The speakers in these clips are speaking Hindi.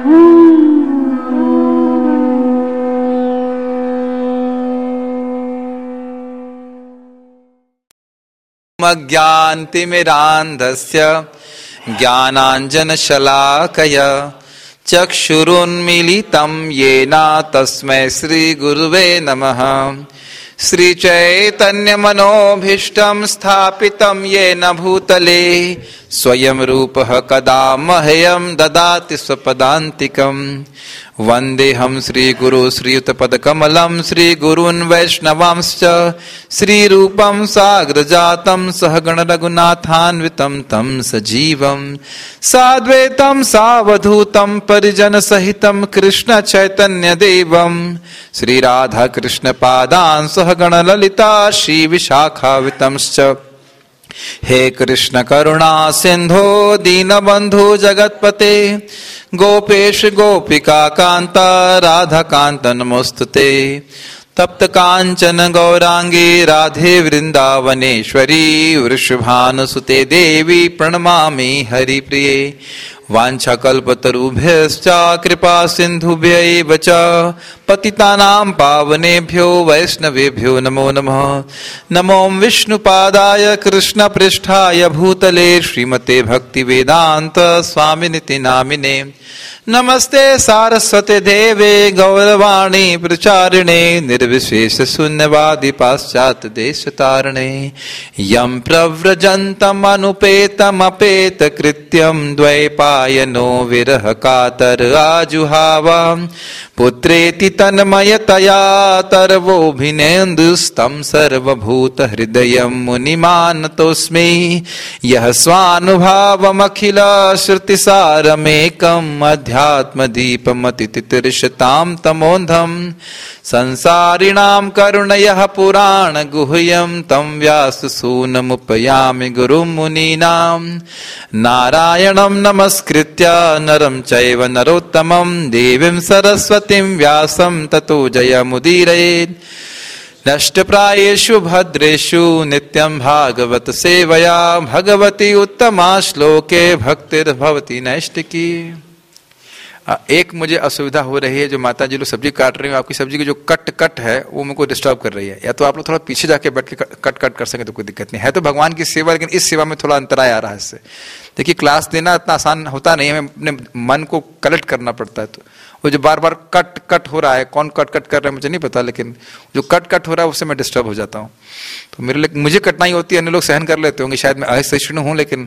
अज्ञानतिमिरान्धस्य ज्ञानाञ्जनशलाकया चक्षुरुन्मीलितं येन तस्मै श्रीगुरुवे नमः। श्रीचैतन्यमनोभीष्टं स्थापितं येन भूतले स्वयं रूपः कदा मह्यं ददाति स्वपदान्तिकं। वन्देऽहं श्रीगुरु श्रीयुतपदकमलं श्रीगुरून् वैष्णवांश्च श्रीरूपं साग्रजातं सहगण रघुनाथान्वितं तं सजीवं साद्वैतं सावधूतं परिजनसहितं कृष्ण चैतन्यदेवं श्रीराधाकृष्णपादान् सहगण ललिता श्रीविशाखान्वितंश्च। हे कृष्ण करुणा सिंधो दीनबंधु जगतपते गोपेश गोपिका कांता राधा कांत नमोस्तुते। तप्त कांचन गौरांगी राधे वृंदावनेश्वरी वृषभानुसुते देवी प्रणमामि हरिप्रिये। वाञ्छाकल्पतरुभ्यश्च कृपा सिन्धुभ्यैव च पतितानां पावनेभ्यो वैष्णवेभ्यो नमो नमः। नमो विष्णुपादाय कृष्णपृष्ठाय भूतले श्रीमते भक्तिवेदान्त स्वामिनिति नामिने। नमस्ते सारस्वते देवे गौरवाणी प्रचारिणे निर्विशेष शून्यवादी पाश्चात्य देशतारिणे। यं प्रव्रजन्तम् अनुपेतमपेत कृत्यं द्वैपायनो विरह कातर आजुहाव पुत्रेति तन्मयतया तर्वोऽभिनेन्दुस्तं सर्वभूत हृदयं मुनिमानतोऽस्मि। यः स्वानुभावमखिल श्रुतिसारमेकम् अध्यात्मदीपमतितितिर्षतां तमोन्धं संसारिणां करुणयः पुराणगुह्यं तं व्याससूनमुपयामि गुरुं मुनीनां। नारायणं नमस्कृत्य नरं चैव नरोत्तमं देवीं सरस्वतीं व्यासं ततो जयमुदीरयेत्। नष्टप्रायेषु भद्रेषु नित्यं भागवत सेवया भगवती उत्तमा श्लोके भक्तिर्भवति नैष्टिकी। एक मुझे असुविधा हो रही है, जो माता जी लोग सब्जी काट रही हैं, आपकी सब्जी की जो कट है वो मुझको डिस्टर्ब कर रही है। या तो आप लोग थोड़ा पीछे जाके बैठ के कट कर सकें तो कोई दिक्कत नहीं है। तो भगवान की सेवा, लेकिन इस सेवा में थोड़ा अंतराय आ रहा है इससे। देखिए क्लास देना इतना आसान होता नहीं है, हमें अपने मन को कलेक्ट करना पड़ता है। तो वो जो बार बार कट हो रहा है, कौन कट कर रहा है मुझे नहीं पता, लेकिन जो कट हो रहा है उससे मैं डिस्टर्ब हो जाता हूँ। तो मुझे कठिनाई होती है, अन्य लोग सहन कर लेते होंगे, शायद मैं असहिष्णु हूँ, लेकिन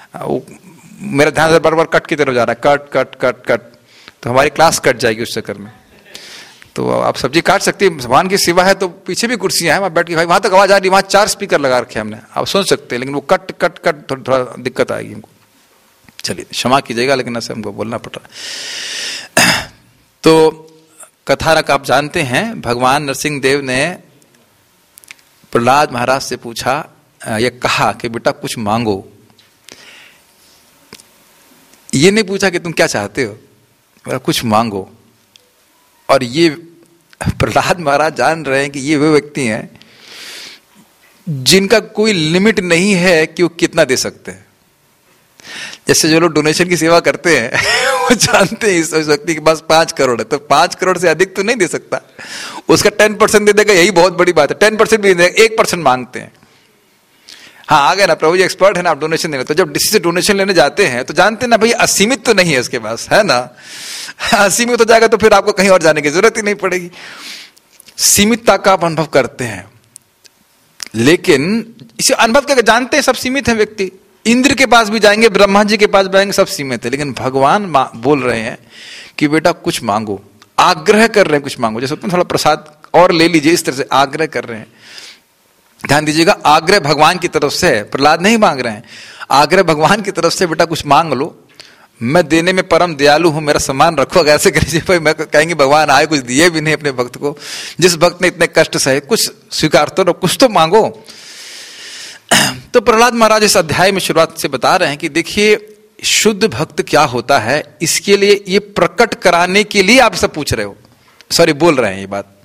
मेरा ध्यान बार बार कट की तरफ जा रहा है, कट तो हमारी क्लास कट जाएगी उस चक्कर में। तो आप सब्जी काट सकती है, भगवान की सेवा है, तो पीछे भी कुर्सियां हैं, वहां बैठ के भाई वहां तक आवाज आ रही, वहां 4 स्पीकर लगा रखे हमने, आप सुन सकते हैं, लेकिन वो कट थोड़ा दिक्कत आएगी हमको। चलिए क्षमा कीजिएगा, लेकिन ऐसे हमको बोलना पड़ रहा है। तो कथानक आप जानते हैं, भगवान नरसिंह देव ने प्रहलाद महाराज से पूछा, ये कहा कि बेटा कुछ मांगो। ये नहीं पूछा कि तुम क्या चाहते हो, कुछ मांगो। और ये प्रहलाद महाराज जान रहे हैं कि ये वे व्यक्ति हैं जिनका कोई लिमिट नहीं है कि वो कितना दे सकते हैं। जैसे जो लोग डोनेशन की सेवा करते हैं वो जानते हैं इस व्यक्ति के पास 5 करोड़ है, तो 5 करोड़ से अधिक तो नहीं दे सकता, उसका 10% दे देगा, यही बहुत बड़ी बात है। 10% भी नहीं देगा, 1% मांगते हैं। हाँ आ गए ना प्रभु जी, एक्सपर्ट है ना, आप डोनेशन देने। तो जब किसी से डोनेशन लेने जाते हैं तो जानते हैं ना भाई असीमित तो नहीं है उसके पास, है ना। असीमित हो जाएगा तो फिर आपको कहीं और जाने की जरूरत ही नहीं पड़ेगी। सीमितता का आप अनुभव करते हैं, लेकिन इसे अनुभव करके जानते हैं सब सीमित है व्यक्ति। इंद्र के पास भी जाएंगे, ब्रह्मा जी के पास जाएंगे, सब सीमित है। लेकिन भगवान बोल रहे हैं कि बेटा कुछ मांगो, आग्रह कर रहे हैं कुछ मांगो। जैसे थोड़ा प्रसाद और ले लीजिए, इस तरह से आग्रह कर रहे हैं। ध्यान दीजिएगा, आग्रह भगवान की तरफ से है, प्रहलाद नहीं मांग रहे हैं। आग्रह भगवान की तरफ से, बेटा कुछ मांग लो, मैं देने में परम दयालु हूं, मेरा सम्मान रखो। ऐसे करिए भाई, मैं कहेंगे भगवान आए कुछ दिए भी नहीं अपने भक्त को, जिस भक्त ने इतने कष्ट सहे, कुछ स्वीकार तो कुछ तो मांगो। तो प्रहलाद महाराज इस अध्याय में शुरुआत से बता रहे हैं कि देखिए शुद्ध भक्त क्या होता है, इसके लिए ये प्रकट कराने के लिए आप सब पूछ रहे हो, बोल रहे हैं ये बात।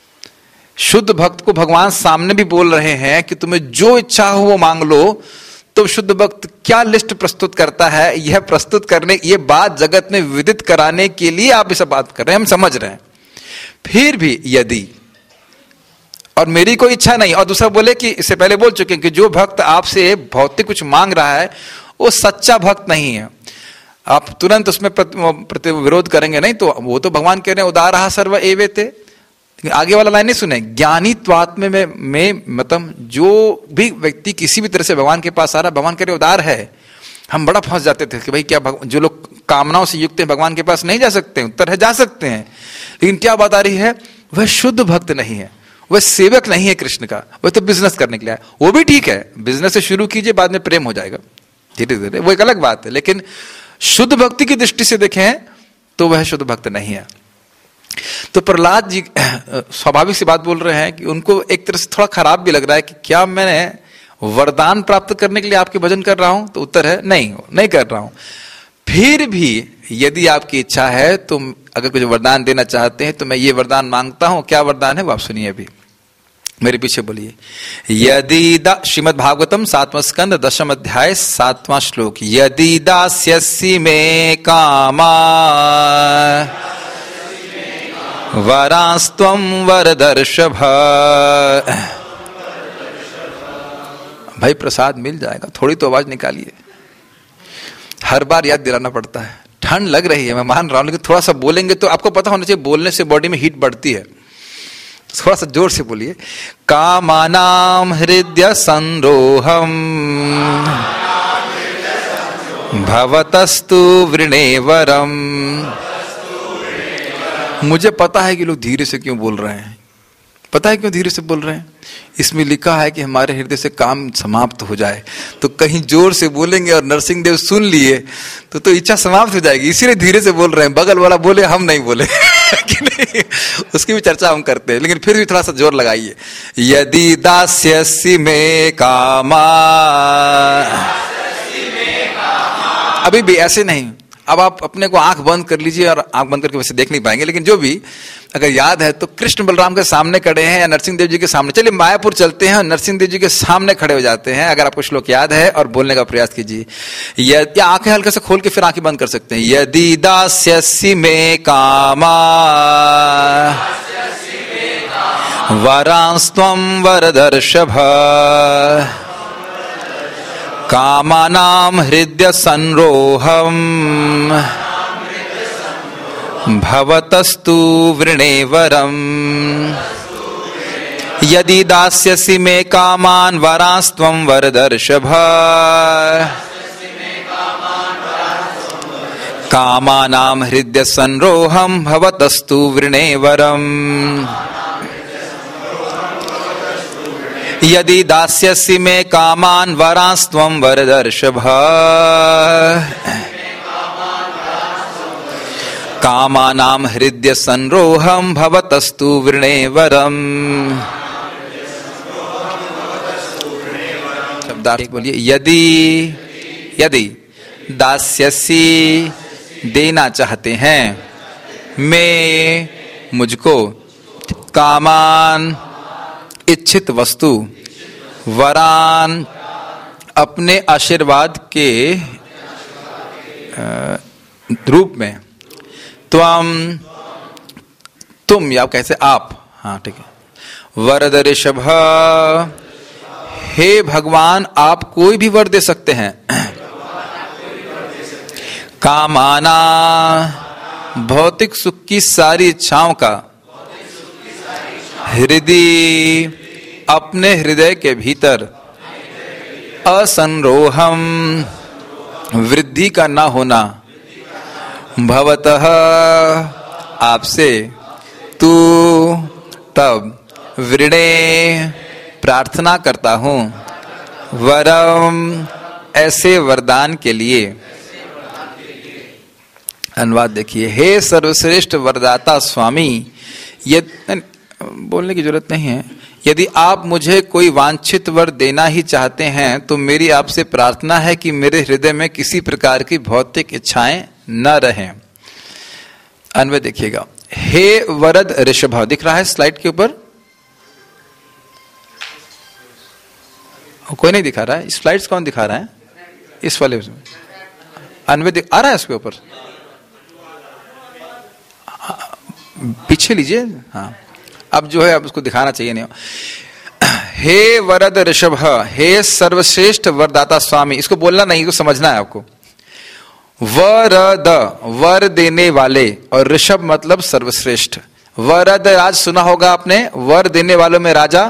शुद्ध भक्त को भगवान सामने भी बोल रहे हैं कि तुम्हें जो इच्छा हो वो मांग लो, तो शुद्ध भक्त क्या लिस्ट प्रस्तुत करता है, यह प्रस्तुत करने, ये बात जगत में विदित कराने के लिए आप इसे बात कर रहे हैं, हम समझ रहे हैं। फिर भी यदि, और मेरी कोई इच्छा नहीं, और दूसरा बोले कि इससे पहले बोल चुके हैं कि जो भक्त आपसे भौतिक कुछ मांग रहा है वो सच्चा भक्त नहीं है। आप तुरंत उसमें प्रति विरोध करेंगे नहीं, तो वो तो भगवान कह रहे हैं उदारः सर्व एवेते। लेकिन आगे वाला लाइन नहीं सुने, ज्ञानी त्वात्म में मतलब जो भी व्यक्ति किसी भी तरह से भगवान के पास आ रहा, भगवान कह रहे उदार है। हम बड़ा फंस जाते थे कि भाई क्या जो लोग कामनाओं से युक्त हैं भगवान के पास नहीं जा सकते? उत्तर है जा सकते हैं, लेकिन क्या बात आ रही है, वह शुद्ध भक्त नहीं है, वह सेवक नहीं है कृष्ण का, वह तो बिजनेस करने के लिए है। वो भी ठीक है, बिजनेस से शुरू कीजिए, बाद में प्रेम हो जाएगा धीरे धीरे, वो एक अलग बात है। लेकिन शुद्ध भक्ति की दृष्टि से देखें तो वह शुद्ध भक्त नहीं है। तो प्रहलाद जी स्वाभाविक सी बात बोल रहे हैं कि उनको एक तरह से थोड़ा खराब भी लग रहा है कि क्या मैंने वरदान प्राप्त करने के लिए आपके भजन कर रहा हूं? तो उत्तर है नहीं कर रहा हूं। फिर भी यदि आपकी इच्छा है तो अगर कुछ वरदान देना चाहते हैं तो मैं ये वरदान मांगता हूं। क्या वरदान है वो आप सुनिए, अभी मेरे पीछे बोलिए। यदि श्रीमद् भागवतम 7वां स्कंद 10वां अध्याय 7वां श्लोक, यदि दास्यसि मे कामा वरास्त्वं वरदर्शभ। भाई प्रसाद मिल जाएगा, थोड़ी तो आवाज निकालिए। हर बार याद दिलाना पड़ता है, ठंड लग रही है मैं मान रहा हूं, लेकिन थोड़ा सा बोलेंगे तो आपको पता होना चाहिए, बोलने से बॉडी में हीट बढ़ती है। थोड़ा सा जोर से बोलिए। कामानाम हृदय संरोहम भवतस्तु वृणेवरम। मुझे पता है कि लोग धीरे से क्यों बोल रहे हैं, पता है क्यों धीरे से बोल रहे हैं? इसमें लिखा है कि हमारे हृदय से काम समाप्त हो जाए, तो कहीं जोर से बोलेंगे और नरसिंह देव सुन लिए तो इच्छा समाप्त हो जाएगी, इसीलिए धीरे से बोल रहे हैं। बगल वाला बोले, हम नहीं बोले कि नहीं, उसकी भी चर्चा हम करते हैं, लेकिन फिर भी थोड़ा सा जोर लगाइए। यदि दास्यसि मे कामा, अभी भी ऐसे नहीं। अब आप अपने को आंख बंद कर लीजिए, और आंख बंद करके वैसे देख नहीं पाएंगे, लेकिन जो भी अगर याद है तो कृष्ण बलराम के सामने खड़े हैं या नरसिंह देव जी के सामने, चलिए मायापुर चलते हैं और नरसिंह देव जी के सामने खड़े हो जाते हैं। अगर आपको श्लोक याद है और बोलने का प्रयास कीजिए, या आंखें हल्के से खोल के फिर आंखें बंद कर सकते हैं। यदि दास्यसि मे कामा वरांस्त्वं वरदर्शभ कामानाम हृदय संरोहम भवतस्तु वृणेवरम। यदि दास्यसि मे कामान वरांस्त्वं वरदर्शभ कामानाम हृदय संरोहम भवतस्तु वृणेवरम। यदि दास्यसि मे कामान वरांस्त्वं वरदर्शभ कामानाम हृदय संरोहम भवतस्तु वृणेवरम। शब्दार्थ बोलिए। यदि दास्यसि देना चाहते हैं, मैं मुझको, कामान इच्छित वस्तु, वरान अपने आशीर्वाद के रूप में, तुम या कैसे आप, हाँ ठीक है, वरदर्शभ, हे भगवान आप कोई भी वर दे सकते हैं। कामाना भौतिक सुख की सारी इच्छाओं का, हृदय अपने हृदय के भीतर, असंरोहम वृद्धि का ना होना, भवतः आपसे, तू तब, वृणे प्रार्थना करता हूं, वरम ऐसे वरदान के लिए। अनुवाद देखिए। हे सर्वश्रेष्ठ वरदाता स्वामी, ये बोलने की जरूरत नहीं है, यदि आप मुझे कोई वांछित वर देना ही चाहते हैं तो मेरी आपसे प्रार्थना है कि मेरे हृदय में किसी प्रकार की भौतिक इच्छाएं न रहें। अन्वय देखिएगा। हे वरद ऋषभ, दिख रहा है स्लाइड के ऊपर? कोई नहीं दिखा रहा है, स्लाइड्स कौन दिखा रहा है? इस वाले अन्वय आ रहा है इसके ऊपर, पीछे लीजिए। हाँ, अब जो है अब उसको दिखाना चाहिए नहीं। हे वरद ऋषभ, हे सर्वश्रेष्ठ वरदाता स्वामी, इसको बोलना नहीं, इसको समझना है आपको। वरद, वर देने वाले, और ऋषभ मतलब सर्वश्रेष्ठ। वरद राज सुना होगा आपने, वर देने वालों में राजा।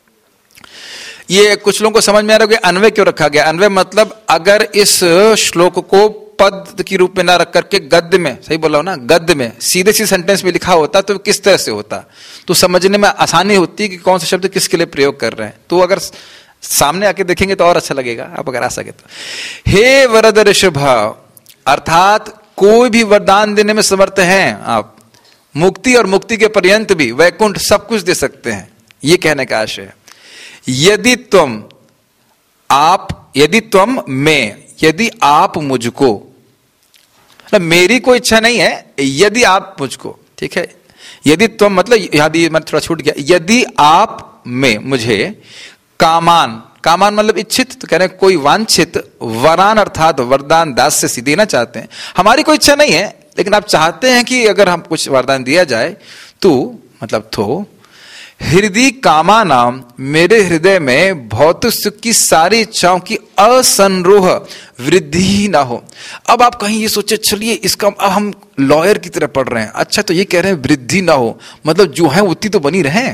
ये कुछ लोगों को समझ में आ रहा है कि अन्वय क्यों रखा गया। अन्वय मतलब अगर इस श्लोक को पद की रूप में ना रख करके गद्य में, सही बोला हो ना, गद्य में सीधे सी सेंटेंस में लिखा होता तो किस तरह से होता, तो समझने में आसानी होती कि कौन सा शब्द किसके लिए प्रयोग कर रहे हैं। तो अगर सामने आके देखेंगे तो और अच्छा लगेगा, आप अगर आ सके तो। हे वरद ऋषभ, अर्थात कोई भी वरदान देने में समर्थ हैं आप, मुक्ति और मुक्ति के पर्यंत भी, वैकुंठ सब कुछ दे सकते हैं, ये कहने का आशय है। यदि तुम, आप, यदि तुम मैं, यदि आप मुझको, मेरी कोई इच्छा नहीं है, यदि आप मुझको, ठीक है। यदि तुम मतलब यदि मैं थोड़ा छूट गया, यदि आप में मुझे कामान, कामान मतलब इच्छित, तो कह रहे हैं कोई वांछित वरान अर्थात वरदान दास से देना चाहते हैं। हमारी कोई इच्छा नहीं है, लेकिन आप चाहते हैं कि अगर हम कुछ वरदान दिया जाए तो मतलब तो हृदय कामा नाम, मेरे हृदय में भौतिक सुख की सारी इच्छाओं की असंरोह वृद्धि ही ना हो। अब आप कहीं ये सोचे, चलिए इसका अब हम लॉयर की तरह पढ़ रहे हैं, अच्छा तो ये कह रहे हैं वृद्धि ना हो, मतलब जो है उतनी तो बनी रहे।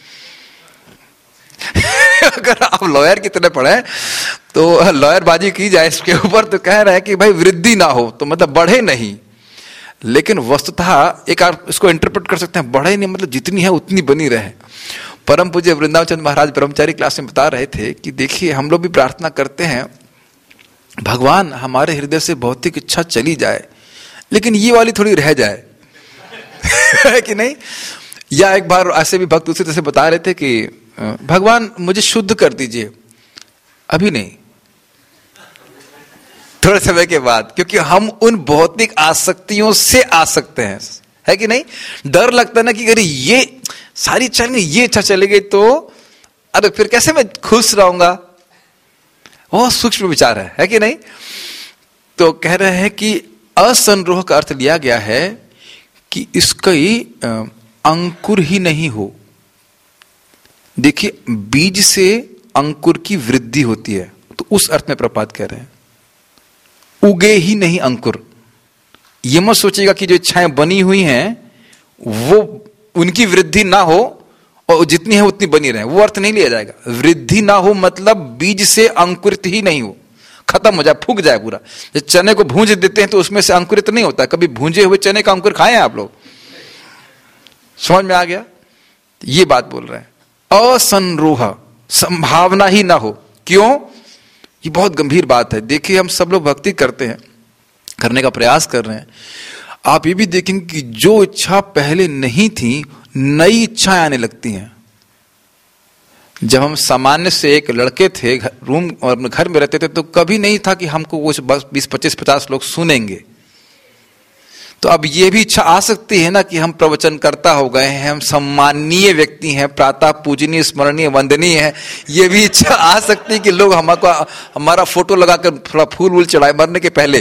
अगर आप लॉयर की तरह पढ़े तो लॉयरबाजी की जाए इसके ऊपर, तो कह रहे हैं कि भाई वृद्धि ना हो, तो मतलब बढ़े नहीं। लेकिन वस्तुतः एक आप इसको इंटरप्रेट कर सकते हैं, बढ़े नहीं मतलब जितनी है उतनी बनी रहे। परम पूज्य वृंदावन चंद महाराज ब्रह्मचारी क्लास में बता रहे थे कि देखिए हम लोग भी प्रार्थना करते हैं, भगवान हमारे हृदय से भौतिक इच्छा चली जाए, लेकिन ये वाली थोड़ी रह जाए। है कि नहीं? या एक बार ऐसे भी भक्त दूसरी तरह से बता रहे थे कि भगवान मुझे शुद्ध कर दीजिए, अभी नहीं, थोड़े समय के बाद, क्योंकि हम उन भौतिक आसक्तियों से आ सकते हैं, है कि नहीं? डर लगता है ना कि अरे ये सारी इच्छा नहीं, ये इच्छा चली गई तो अरे फिर कैसे मैं खुश रहूंगा। वो सूक्ष्म विचार है कि नहीं? तो कह रहे हैं कि असंरोह का अर्थ लिया गया है कि इसका अंकुर ही नहीं हो। देखिए बीज से अंकुर की वृद्धि होती है, तो उस अर्थ में प्रपात कह रहे हैं, उगे ही नहीं अंकुर। ये मत सोचिएगा कि जो इच्छाएं बनी हुई हैं वो उनकी वृद्धि ना हो और जितनी है उतनी बनी रहे, वो अर्थ नहीं लिया जाएगा। वृद्धि ना हो मतलब बीज से अंकुरित ही नहीं हो, खत्म हो जाए, फूक जाए पूरा। जब चने को भूंज देते हैं तो उसमें से अंकुरित नहीं होता। कभी भूंजे हुए चने का अंकुर खाए हैं आप लोग? समझ में आ गया? ये बात बोल रहे हैं, असंरोह, संभावना ही ना हो। क्यों? ये बहुत गंभीर बात है। देखिए हम सब लोग भक्ति करते हैं, करने का प्रयास कर रहे हैं, आप ये भी देखेंगे कि जो इच्छा पहले नहीं थी नई इच्छाएं आने लगती हैं। जब हम सामान्य से एक लड़के थे, रूम और घर में रहते थे, तो कभी नहीं था कि हमको कुछ 20, 25, 50 लोग सुनेंगे। तो अब ये भी इच्छा आ सकती है ना कि हम प्रवचनकर्ता हो गए हैं, हम सम्माननीय व्यक्ति हैं, प्रातः पूजनीय, स्मरणीय, वंदनीय है। ये भी इच्छा आ सकती है कि लोग हमारा फोटो लगाकर थोड़ा फूल वूल चढ़ाए मरने के पहले।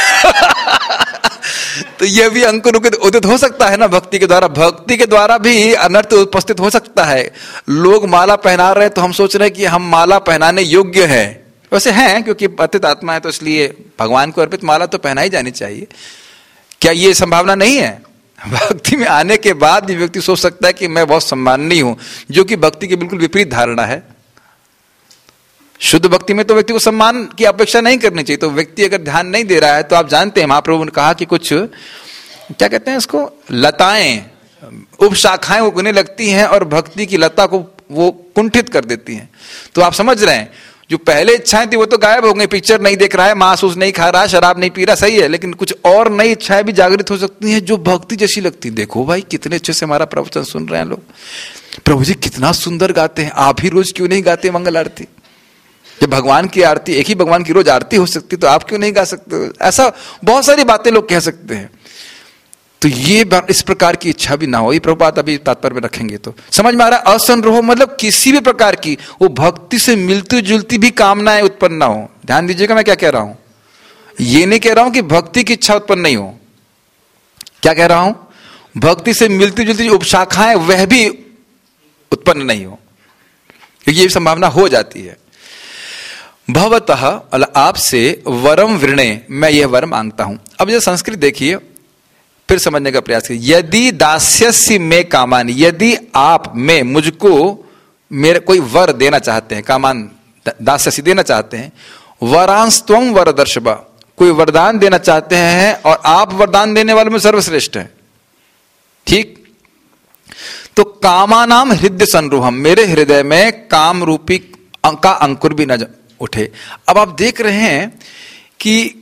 तो ये भी अंकुर उदित हो सकता है ना भक्ति के द्वारा। भक्ति के द्वारा भी अनर्थ उपस्थित हो सकता है। लोग माला पहना रहे हैं तो हम सोच रहे हैं कि हम माला पहनाने योग्य है। वैसे हैं, क्योंकि पतित आत्मा है तो इसलिए भगवान को अर्पित माला तो पहना ही जानी चाहिए। क्या ये संभावना नहीं है? भक्ति में आने के बाद भी व्यक्ति सोच सकता है कि मैं बहुत सम्माननीय हूं, जो कि भक्ति की बिल्कुल विपरीत धारणा है। शुद्ध भक्ति में तो व्यक्ति को सम्मान की अपेक्षा नहीं करनी चाहिए। तो व्यक्ति अगर ध्यान नहीं दे रहा है, तो आप जानते हैं महाप्रभु ने कहा कि कुछ क्या कहते हैं इसको, लताएं, उपशाखाएं उगने लगती हैं और भक्ति की लता को वो कुंठित कर देती हैं। तो आप समझ रहे हैं, जो पहले इच्छाएं थी वो तो गायब हो गई। पिक्चर नहीं देख रहा है, मांस उस नहीं खा रहा, शराब नहीं पी रहा, सही है, लेकिन कुछ और नई इच्छाएं भी जागृत हो सकती हैं जो भक्ति जैसी लगती। देखो भाई कितने अच्छे से हमारा प्रवचन सुन रहे हैं लोग, प्रभु जी कितना सुंदर गाते हैं, आप ही रोज क्यों नहीं गाते मंगल आरती? जब भगवान की आरती, एक ही भगवान की रोज आरती हो सकती तो आप क्यों नहीं गा सकते? ऐसा बहुत सारी बातें लोग कह सकते हैं। तो ये इस प्रकार की इच्छा भी ना हो। ये प्रभुपाद अभी तात्पर्य में रखेंगे तो समझ में आ रहा है। असंरोह मतलब किसी भी प्रकार की वो भक्ति से मिलती जुलती भी कामनाएं उत्पन्न ना हो। ध्यान दीजिएगा मैं क्या कह रहा हूं। ये नहीं कह रहा हूं कि भक्ति की इच्छा उत्पन्न नहीं हो। क्या कह रहा हूं, भक्ति से मिलती जुलती जो उपशाखाएं वह भी उत्पन्न नहीं हो, क्योंकि ये संभावना हो जाती है। भवतः आपसे वरम वृणे, मैं यह वर मांगता हूं। अब ये संस्कृत देखिए, फिर समझने का प्रयास कीजिए। यदि दास्यसि में कामान, यदि आप में मुझको मेरे कोई वर देना चाहते हैं, कामान दास्यसि देना चाहते हैं, वरांस्त्वम वरदर्शभा, कोई वरदान देना चाहते हैं और आप वरदान देने वाले में सर्वश्रेष्ठ हैं, ठीक। तो कामानाम हृदय संरूहम, मेरे हृदय में काम रूपी का अंकुर भी न उठे। अब आप देख रहे हैं कि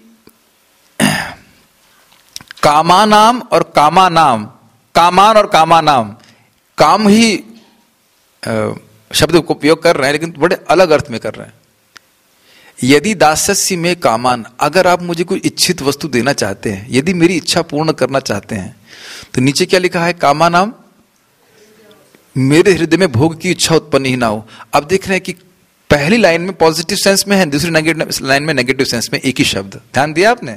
कामानाम और कामानाम, कामान और कामानाम, काम ही शब्द को उपयोग कर रहे हैं लेकिन बड़े अलग अर्थ में कर रहे हैं। यदि दास्यसि में कामान, अगर आप मुझे कोई इच्छित वस्तु देना चाहते हैं, यदि मेरी इच्छा पूर्ण करना चाहते हैं, तो नीचे क्या लिखा है, कामानाम, मेरे हृदय में भोग की इच्छा उत्पन्न ही ना हो। अब देख रहे हैं कि पहली लाइन में पॉजिटिव सेंस में है, दूसरी लाइन में नेगेटिव सेंस में, एक ही शब्द। ध्यान दिया आपने।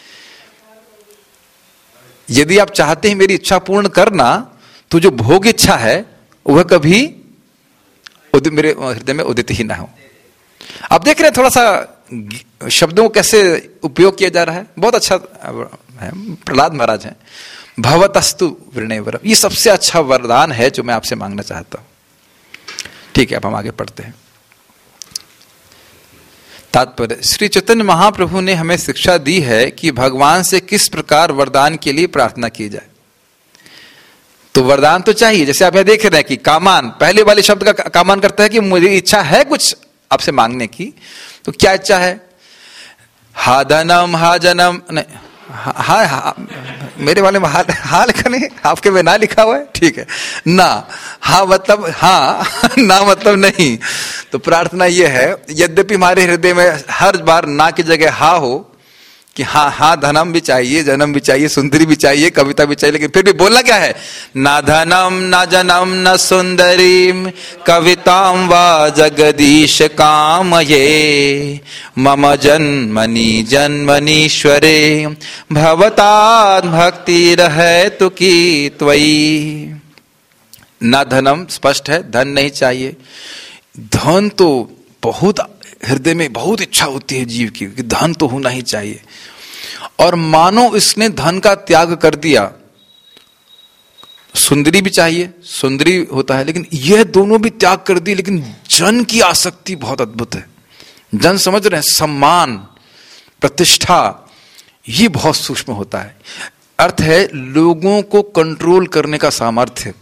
यदि आप चाहते हैं मेरी इच्छा पूर्ण करना, तो जो भोग इच्छा है वह कभी मेरे हृदय में उदित ही ना हो। आप देख रहे हैं थोड़ा सा शब्दों को कैसे उपयोग किया जा रहा है, बहुत अच्छा है। प्रहलाद महाराज हैं, भवतस्तु वृणे वरम, ये सबसे अच्छा वरदान है जो मैं आपसे मांगना चाहता हूं। ठीक है, अब हम आगे पढ़ते हैं। तात्पर्य, श्री चैतन्य महाप्रभु ने हमें शिक्षा दी है कि भगवान से किस प्रकार वरदान के लिए प्रार्थना की जाए। तो वरदान तो चाहिए, जैसे आप यहां देख रहे हैं कि कामान, पहले वाले शब्द का कामान करता है कि मुझे इच्छा है कुछ आपसे मांगने की। तो क्या इच्छा है, हा धनम, हा जनम, नहीं हा मेरे वाले में हा लिखा नहीं, आपके में ना लिखा हुआ है, ठीक है ना। हा मतलब हाँ, ना मतलब नहीं। तो प्रार्थना यह है, यद्यपि हमारे हृदय में हर बार ना की जगह हा हो, कि हाँ हाँ धनम भी चाहिए, जन्म भी चाहिए, सुंदरी भी चाहिए, कविता भी चाहिए, लेकिन फिर भी बोलना क्या है, ना धनम न जनम न सुंदरीम कविताम वा जगदीश कामये मम जन्मनि जन्मनीश्वरे भवतात् भक्ति रहे तु की त्वयि। ना धनम स्पष्ट है, धन नहीं चाहिए। धन तो बहुत हृदय में बहुत इच्छा होती है जीव की कि धन तो होना ही चाहिए, और मानो इसने धन का त्याग कर दिया। सुंदरी भी चाहिए, सुंदरी होता है, लेकिन यह दोनों भी त्याग कर दी। लेकिन जन की आसक्ति बहुत अद्भुत है। जन समझ रहे हैं, सम्मान, प्रतिष्ठा, ये बहुत सूक्ष्म होता है। अर्थ है लोगों को कंट्रोल करने का सामर्थ्य।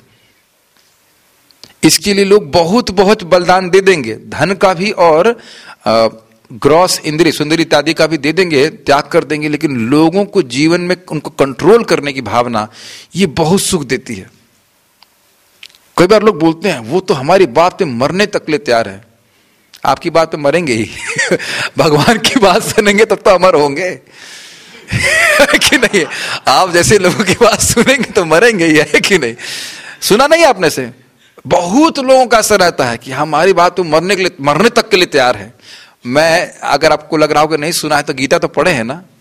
इसके लिए लोग बहुत बहुत बलिदान दे देंगे, धन का भी और ग्रॉस इंद्रिय सुंदरी इत्यादि का भी दे देंगे, त्याग कर देंगे, लेकिन लोगों को जीवन में उनको कंट्रोल करने की भावना ये बहुत सुख देती है। कई बार लोग बोलते हैं वो तो हमारी बात पे मरने तक ले तैयार है। आपकी बात पे मरेंगे ही भगवान की बात सुनेंगे तब तो अमर होंगे कि नहीं। आप जैसे लोगों की बात सुनेंगे तो मरेंगे ही, है कि नहीं। सुना नहीं आपने से, बहुत लोगों का असर रहता है कि हमारी बात तो मरने तक के लिए तैयार है। मैं, अगर आपको लग रहा हो कि नहीं सुना है तो गीता तो पढ़े हैं ना,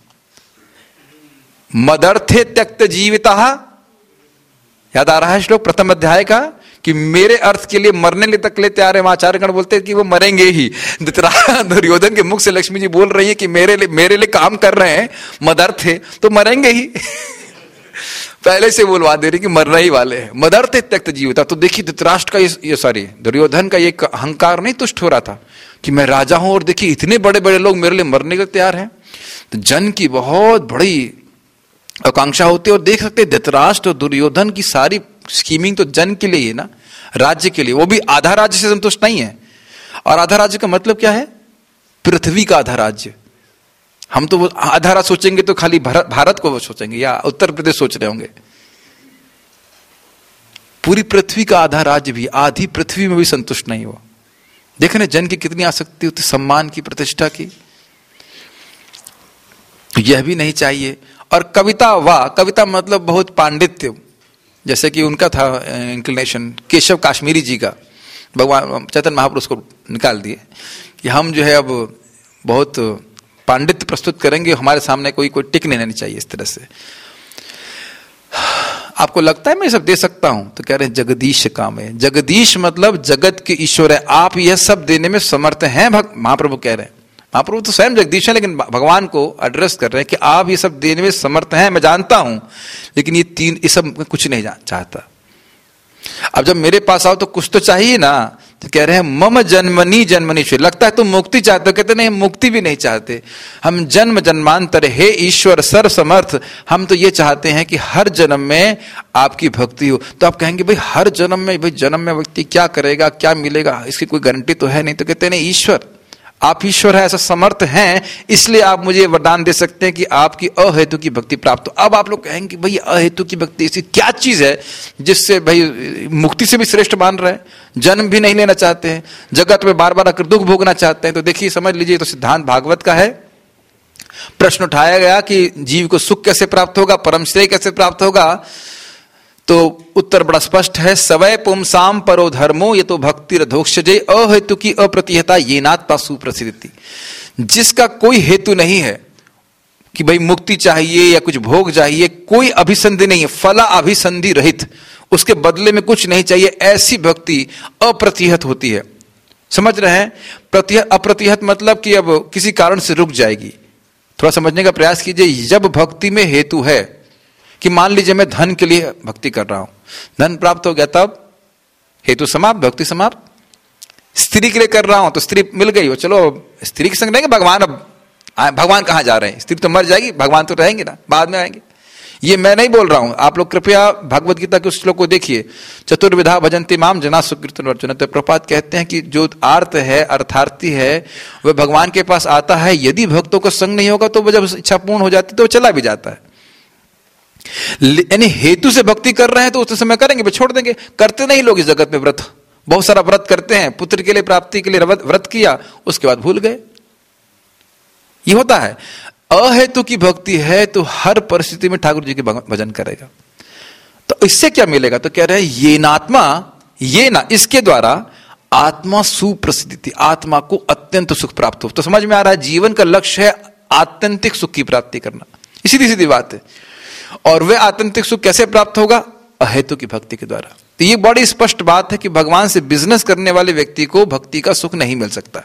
मदर्थे त्यक्त जीविता, याद आ रहा है श्लोक प्रथम अध्याय का, कि मेरे अर्थ के लिए मरने तक ले तैयार है। आचार्यगण बोलते हैं कि वो मरेंगे ही। दुर्योधन के मुख से लक्ष्मी जी बोल रही है कि मेरे लिए काम कर रहे हैं मदर्थे, तो मरेंगे ही पहले से बोलवा दे रही कि मरने ही वाले हैं। मदर्थे त्यक्त जीविता। तो देखिए धृतराष्ट्र का ये दुर्योधन का ये अहंकार नहीं तुष्ट हो रहा था कि मैं राजा हूं और देखिए इतने बड़े बड़े लोग मेरे लिए मरने के तैयार हैं। तो जन की बहुत बड़ी आकांक्षा होती है। और देख सकते धृतराष्ट्र और दुर्योधन की सारी स्कीमिंग तो जन के लिए ही ना, राज्य के लिए। वो भी आधा राज्य से संतुष्ट नहीं है। और आधा राज्य का मतलब क्या है, पृथ्वी का आधा राज्य। हम तो वो आधा राज्य सोचेंगे तो खाली भारत को वो सोचेंगे, या उत्तर प्रदेश सोच रहे होंगे। पूरी पृथ्वी का आधा राज्य भी, आधी पृथ्वी में भी संतुष्ट नहीं हुआ। देखें जन की कितनी आसक्ति होती, सम्मान की, प्रतिष्ठा की, यह भी नहीं चाहिए। और कविता वाह, कविता मतलब बहुत पांडित्य, जैसे कि उनका था इंक्लिनेशन केशव काश्मीरी जी का, भगवान चैतन्य महापुरुष को निकाल दिए कि हम जो है अब बहुत पांडित्य प्रस्तुत करेंगे, हमारे सामने कोई टिकने नहीं चाहिए इस तरह से। आपको लगता है मैं सब दे सकता हूं? तो कह रहे हैं जगदीश काम है। जगदीश मतलब जगत के ईश्वर है, आप यह सब देने में समर्थ हैं। महाप्रभु कह रहे हैं, महाप्रभु तो स्वयं जगदीश है, लेकिन भगवान को एड्रेस कर रहे हैं कि आप ये सब देने में समर्थ हैं, मैं जानता हूं, लेकिन ये सब कुछ नहीं चाहता। अब जब मेरे पास आओ तो कुछ तो चाहिए ना। तो कह रहे हैं मम जन्मनी जन्मनी श्री, लगता है तुम मुक्ति चाहते हो, कहते नहीं मुक्ति भी नहीं चाहते हम, जन्म जन्मांतर हे ईश्वर सर्व समर्थ, हम तो ये चाहते हैं कि हर जन्म में आपकी भक्ति हो। तो आप कहेंगे भाई हर जन्म में, भाई जन्म में व्यक्ति क्या करेगा, क्या मिलेगा, इसकी कोई गारंटी तो है नहीं। तो कहते नहीं ईश्वर, आप ईश्वर है, ऐसा समर्थ हैं, इसलिए आप मुझे वरदान दे सकते हैं कि आपकी अहेतु की भक्ति प्राप्त हो। अब आप लोग कहेंगे भाई अहेतु की भक्ति ऐसी क्या चीज है जिससे भाई मुक्ति से भी श्रेष्ठ मान रहे हैं, जन्म भी नहीं लेना चाहते हैं, जगत में बार बार आकर दुख भोगना चाहते हैं। तो देखिए समझ लीजिए, तो सिद्धांत भागवत का है। प्रश्न उठाया गया कि जीव को सुख कैसे प्राप्त होगा, परम श्रेय कैसे प्राप्त होगा, तो उत्तर बड़ा स्पष्ट है, सवय पुंसाम परो धर्मो ये तो भक्ति रधोक्षजे अहेतु की अप्रतिहता ये नात्मा सुप्रसिद्धि। जिसका कोई हेतु नहीं है कि भाई मुक्ति चाहिए या कुछ भोग चाहिए, कोई अभिसंधि नहीं है, फला अभिसंधि रहित, उसके बदले में कुछ नहीं चाहिए, ऐसी भक्ति अप्रतिहत होती है। समझ रहे हैं? अप्रतिहत मतलब कि अब किसी कारण से रुक जाएगी। थोड़ा समझने का प्रयास कीजिए। जब भक्ति में हेतु है कि मान लीजिए मैं धन के लिए भक्ति कर रहा हूं, धन प्राप्त हो गया, तब हेतु समाप्त, भक्ति समाप्त। स्त्री के लिए कर रहा हूं तो स्त्री मिल गई, वो चलो स्त्री के संग रहेंगे, भगवान अब भगवान कहां जा रहे हैं, स्त्री तो मर जाएगी, भगवान तो रहेंगे ना, बाद में आएंगे। ये मैं नहीं बोल रहा हूं, आप लोग कृपया भगवद गीता के उस श्लोक को देखिए, चतुर्विधा भजन्ति माम जना सुकृतन अर्जुन। तो प्रपात कहते हैं कि जो आर्त है, अर्थार्थी है, वह भगवान के पास आता है, यदि भक्तों का संग नहीं होगा तो वह जब इच्छा पूर्ण हो जाती तो वो चला भी जाता है। यानी हेतु से भक्ति कर रहे हैं तो उस समय करेंगे, फिर छोड़ देंगे। करते नहीं लोग इस जगत में व्रत, बहुत सारा व्रत करते हैं, पुत्र के लिए प्राप्ति के लिए व्रत किया, उसके बाद भूल गए। ये होता है। अहेतु की भक्ति है तो हर परिस्थिति में ठाकुर जी के भजन करेगा। तो इससे क्या मिलेगा? तो कह रहे हैं ये नात्मा, ये ना, इसके द्वारा आत्मा सुप्रसिद्धि, आत्मा को अत्यंत सुख प्राप्त हो। तो समझ में आ रहा है, जीवन का लक्ष्य है आत्यंतिक सुख की प्राप्ति करना, सीधी सीधी बात है। और वह आत्यंतिक सुख कैसे प्राप्त होगा? अहेतु की भक्ति के द्वारा। तो ये बड़ी स्पष्ट बात है कि भगवान से बिजनेस करने वाले व्यक्ति को भक्ति का सुख नहीं मिल सकता।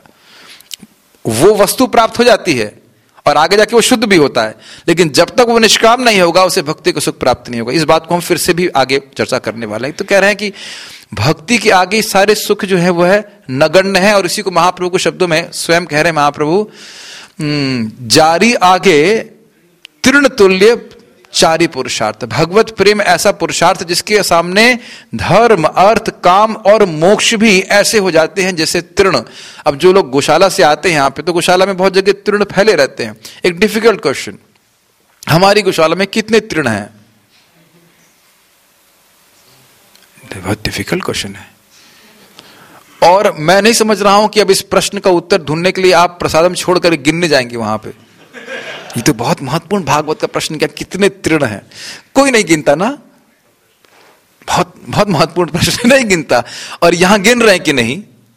वो वस्तु प्राप्त हो जाती है और आगे जाके वो शुद्ध भी होता है, लेकिन जब तक वो निष्काम नहीं होगा उसे भक्ति का सुख प्राप्त नहीं होगा। इस बात को हम फिर से भी आगे चर्चा करने वाले हैं। तो कह रहे हैं कि भक्ति के आगे सारे सुख जो है वो है नगण्य है। और इसी को महाप्रभु के शब्दों में स्वयं कह रहे हैं महाप्रभु, जारी आगे तृण तुल्य चारि पुरुषार्थ। भगवत प्रेम ऐसा पुरुषार्थ जिसके सामने धर्म, अर्थ, काम और मोक्ष भी ऐसे हो जाते हैं जैसे तृण। अब जो लोग गौशाला से आते हैं यहाँ पे, तो गौशाला में बहुत जगह तृण फैले रहते हैं। एक डिफिकल्ट क्वेश्चन, हमारी गौशाला में कितने तृण हैं? बहुत डिफिकल्ट क्वेश्चन है। और मैं नहीं समझ रहा हूं कि अब इस प्रश्न का उत्तर ढूंढने के लिए आप प्रसादम छोड़कर गिनने जाएंगे वहां पे। ये तो बहुत महत्वपूर्ण भागवत का प्रश्न, क्या कितने तृण हैं? कोई नहीं गिनता ना, बहुत बहुत महत्वपूर्ण प्रश्न, नहीं गिनता। और यहां गिन रहे हैं कि नहीं?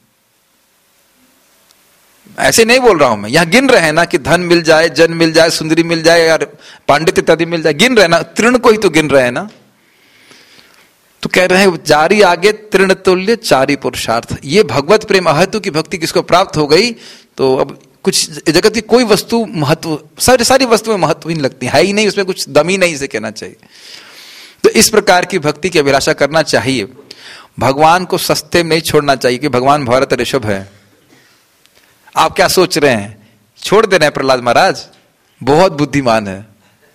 ऐसे नहीं बोल रहा हूं मैं, यहां गिन रहे हैं ना कि धन मिल जाए, जन मिल जाए, सुंदरी मिल जाए, यार पांडित्य इत्यादि मिल जाए, गिन रहे हैं ना, तृण को ही तो गिन रहे हैं ना। तो कह रहे हैं जारी आगे तृण तुल्य चारि पुरुषार्थ। ये भगवत प्रेम अहेतु की भक्ति किसको प्राप्त हो गई तो अब कुछ जगत की कोई वस्तु महत्व, सारी वस्तुएं महत्वहीन लगती है ही नहीं, उसमें कुछ दम ही नहीं, इसे कहना चाहिए। तो इस प्रकार की भक्ति की अभिलाषा करना चाहिए। भगवान को सस्ते में नहीं छोड़ना चाहिए कि भगवान भरत ऋषभ है। आप क्या सोच रहे हैं, छोड़ दे रहे हैं प्रहलाद महाराज? बहुत बुद्धिमान है।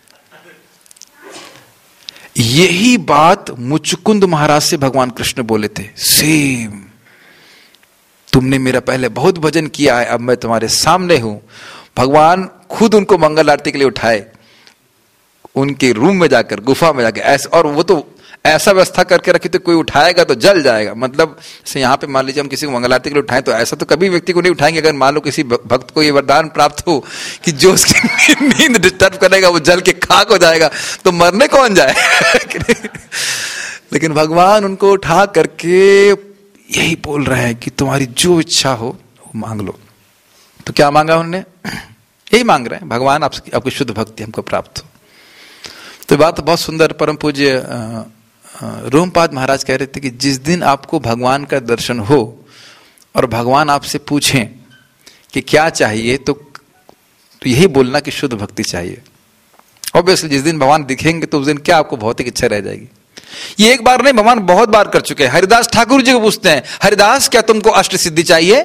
यही बात मुचकुंद महाराज से भगवान कृष्ण बोले थे, सेम। तुमने मेरा पहले बहुत भजन किया है, अब मैं तुम्हारे सामने हूं। भगवान खुद उनको मंगल आरती के लिए उठाए, उनके रूम में जाकर, गुफा में जाकर ऐसे, और वो तो ऐसा व्यवस्था करके रखी तो कोई उठाएगा तो जल जाएगा। मतलब जैसे यहाँ पे मान लीजिए हम किसी को मंगल आरती के लिए उठाएं तो ऐसा तो कभी व्यक्ति को नहीं उठाएंगे। अगर मान लो किसी भक्त को ये वरदान प्राप्त हो कि जो उसकी नींद डिस्टर्ब करेगा वो जल के खाक हो जाएगा, तो मरने कौन जाए। लेकिन भगवान उनको उठा करके यही बोल रहे हैं कि तुम्हारी जो इच्छा हो वो मांग लो। तो क्या मांगा उन्होंने? यही मांग रहे हैं, भगवान आपकी शुद्ध भक्ति हमको प्राप्त हो। तो बात बहुत सुंदर परम पूज्य रोमपाद महाराज कह रहे थे कि जिस दिन आपको भगवान का दर्शन हो और भगवान आपसे पूछें कि क्या चाहिए, तो यही बोलना कि शुद्ध भक्ति चाहिए। ऑब्वियसली जिस दिन भगवान दिखेंगे तो उस दिन क्या आपको भौतिक इच्छा रह जाएगी। ये एक बार नहीं, भगवान बहुत बार कर चुके हैं। हरिदास ठाकुर जी को पूछते हैं, हरिदास क्या तुमको अष्ट सिद्धि चाहिए?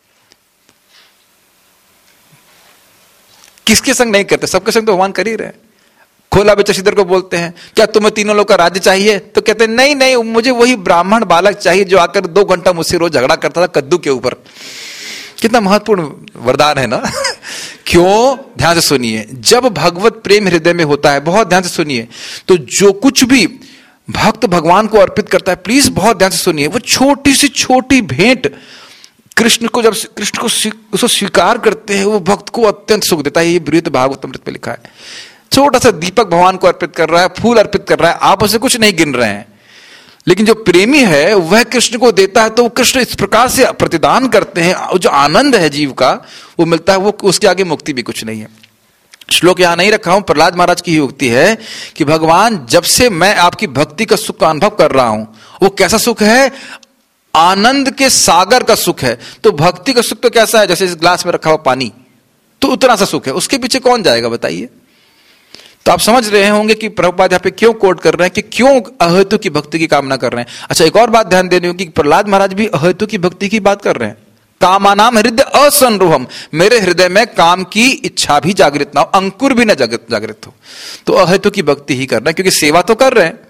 किसके संग नहीं करते, सबके संग तो भगवान कर ही रहे। खोला बेचशीधर को बोलते हैं, क्या तुम्हें तीनों लोग का राज्य चाहिए? तो कहते हैं नहीं नहीं, मुझे वही ब्राह्मण बालक चाहिए जो आकर 2 घंटा मुझसे रोज झगड़ा करता था कद्दू के ऊपर। कितना महत्वपूर्ण वरदान है ना। क्यों? ध्यान से सुनिए, जब भगवत प्रेम हृदय में होता है, बहुत ध्यान से सुनिए, तो जो कुछ भी भक्त भगवान को अर्पित करता है, प्लीज बहुत ध्यान से सुनिए, वो छोटी सी छोटी भेंट कृष्ण को, जब कृष्ण को उसको स्वीकार करते हैं, वो भक्त को अत्यंत सुख देता है। ये बृहद भागवतमृत में लिखा है। छोटा सा दीपक भगवान को अर्पित कर रहा है, फूल अर्पित कर रहा है, आप उसे कुछ नहीं गिन रहे हैं, लेकिन जो प्रेमी है वह कृष्ण को देता है, तो वो कृष्ण इस प्रकार से प्रतिदान करते हैं, जो आनंद है जीव का वो मिलता है, वो उसके आगे मुक्ति भी कुछ नहीं है। श्लोक यहां नहीं रखा हूं, प्रहलाद महाराज की ही उक्ति है कि भगवान जब से मैं आपकी भक्ति का सुख का अनुभव कर रहा हूं, वो कैसा सुख है? आनंद के सागर का सुख है। तो भक्ति का सुख तो कैसा है? जैसे इस ग्लास में रखा हुआ पानी, तो उतना सा सुख है, उसके पीछे कौन जाएगा बताइए। तो आप समझ रहे होंगे कि प्रभुपाद यहाँ पे क्यों कोट कर रहे हैं कि क्यों अहेतु की भक्ति की कामना कर रहे हैं। अच्छा, एक और बात ध्यान देनी होगी, प्रहलाद महाराज भी अहेतु की भक्ति की बात कर रहे हैं। कामानाम हृदय असंरूहम, मेरे हृदय में काम की इच्छा भी जागृत ना हो, अंकुर भी ना जागृत हो। तो अहेतु की भक्ति ही कर रहे हैं, क्योंकि सेवा तो कर रहे हैं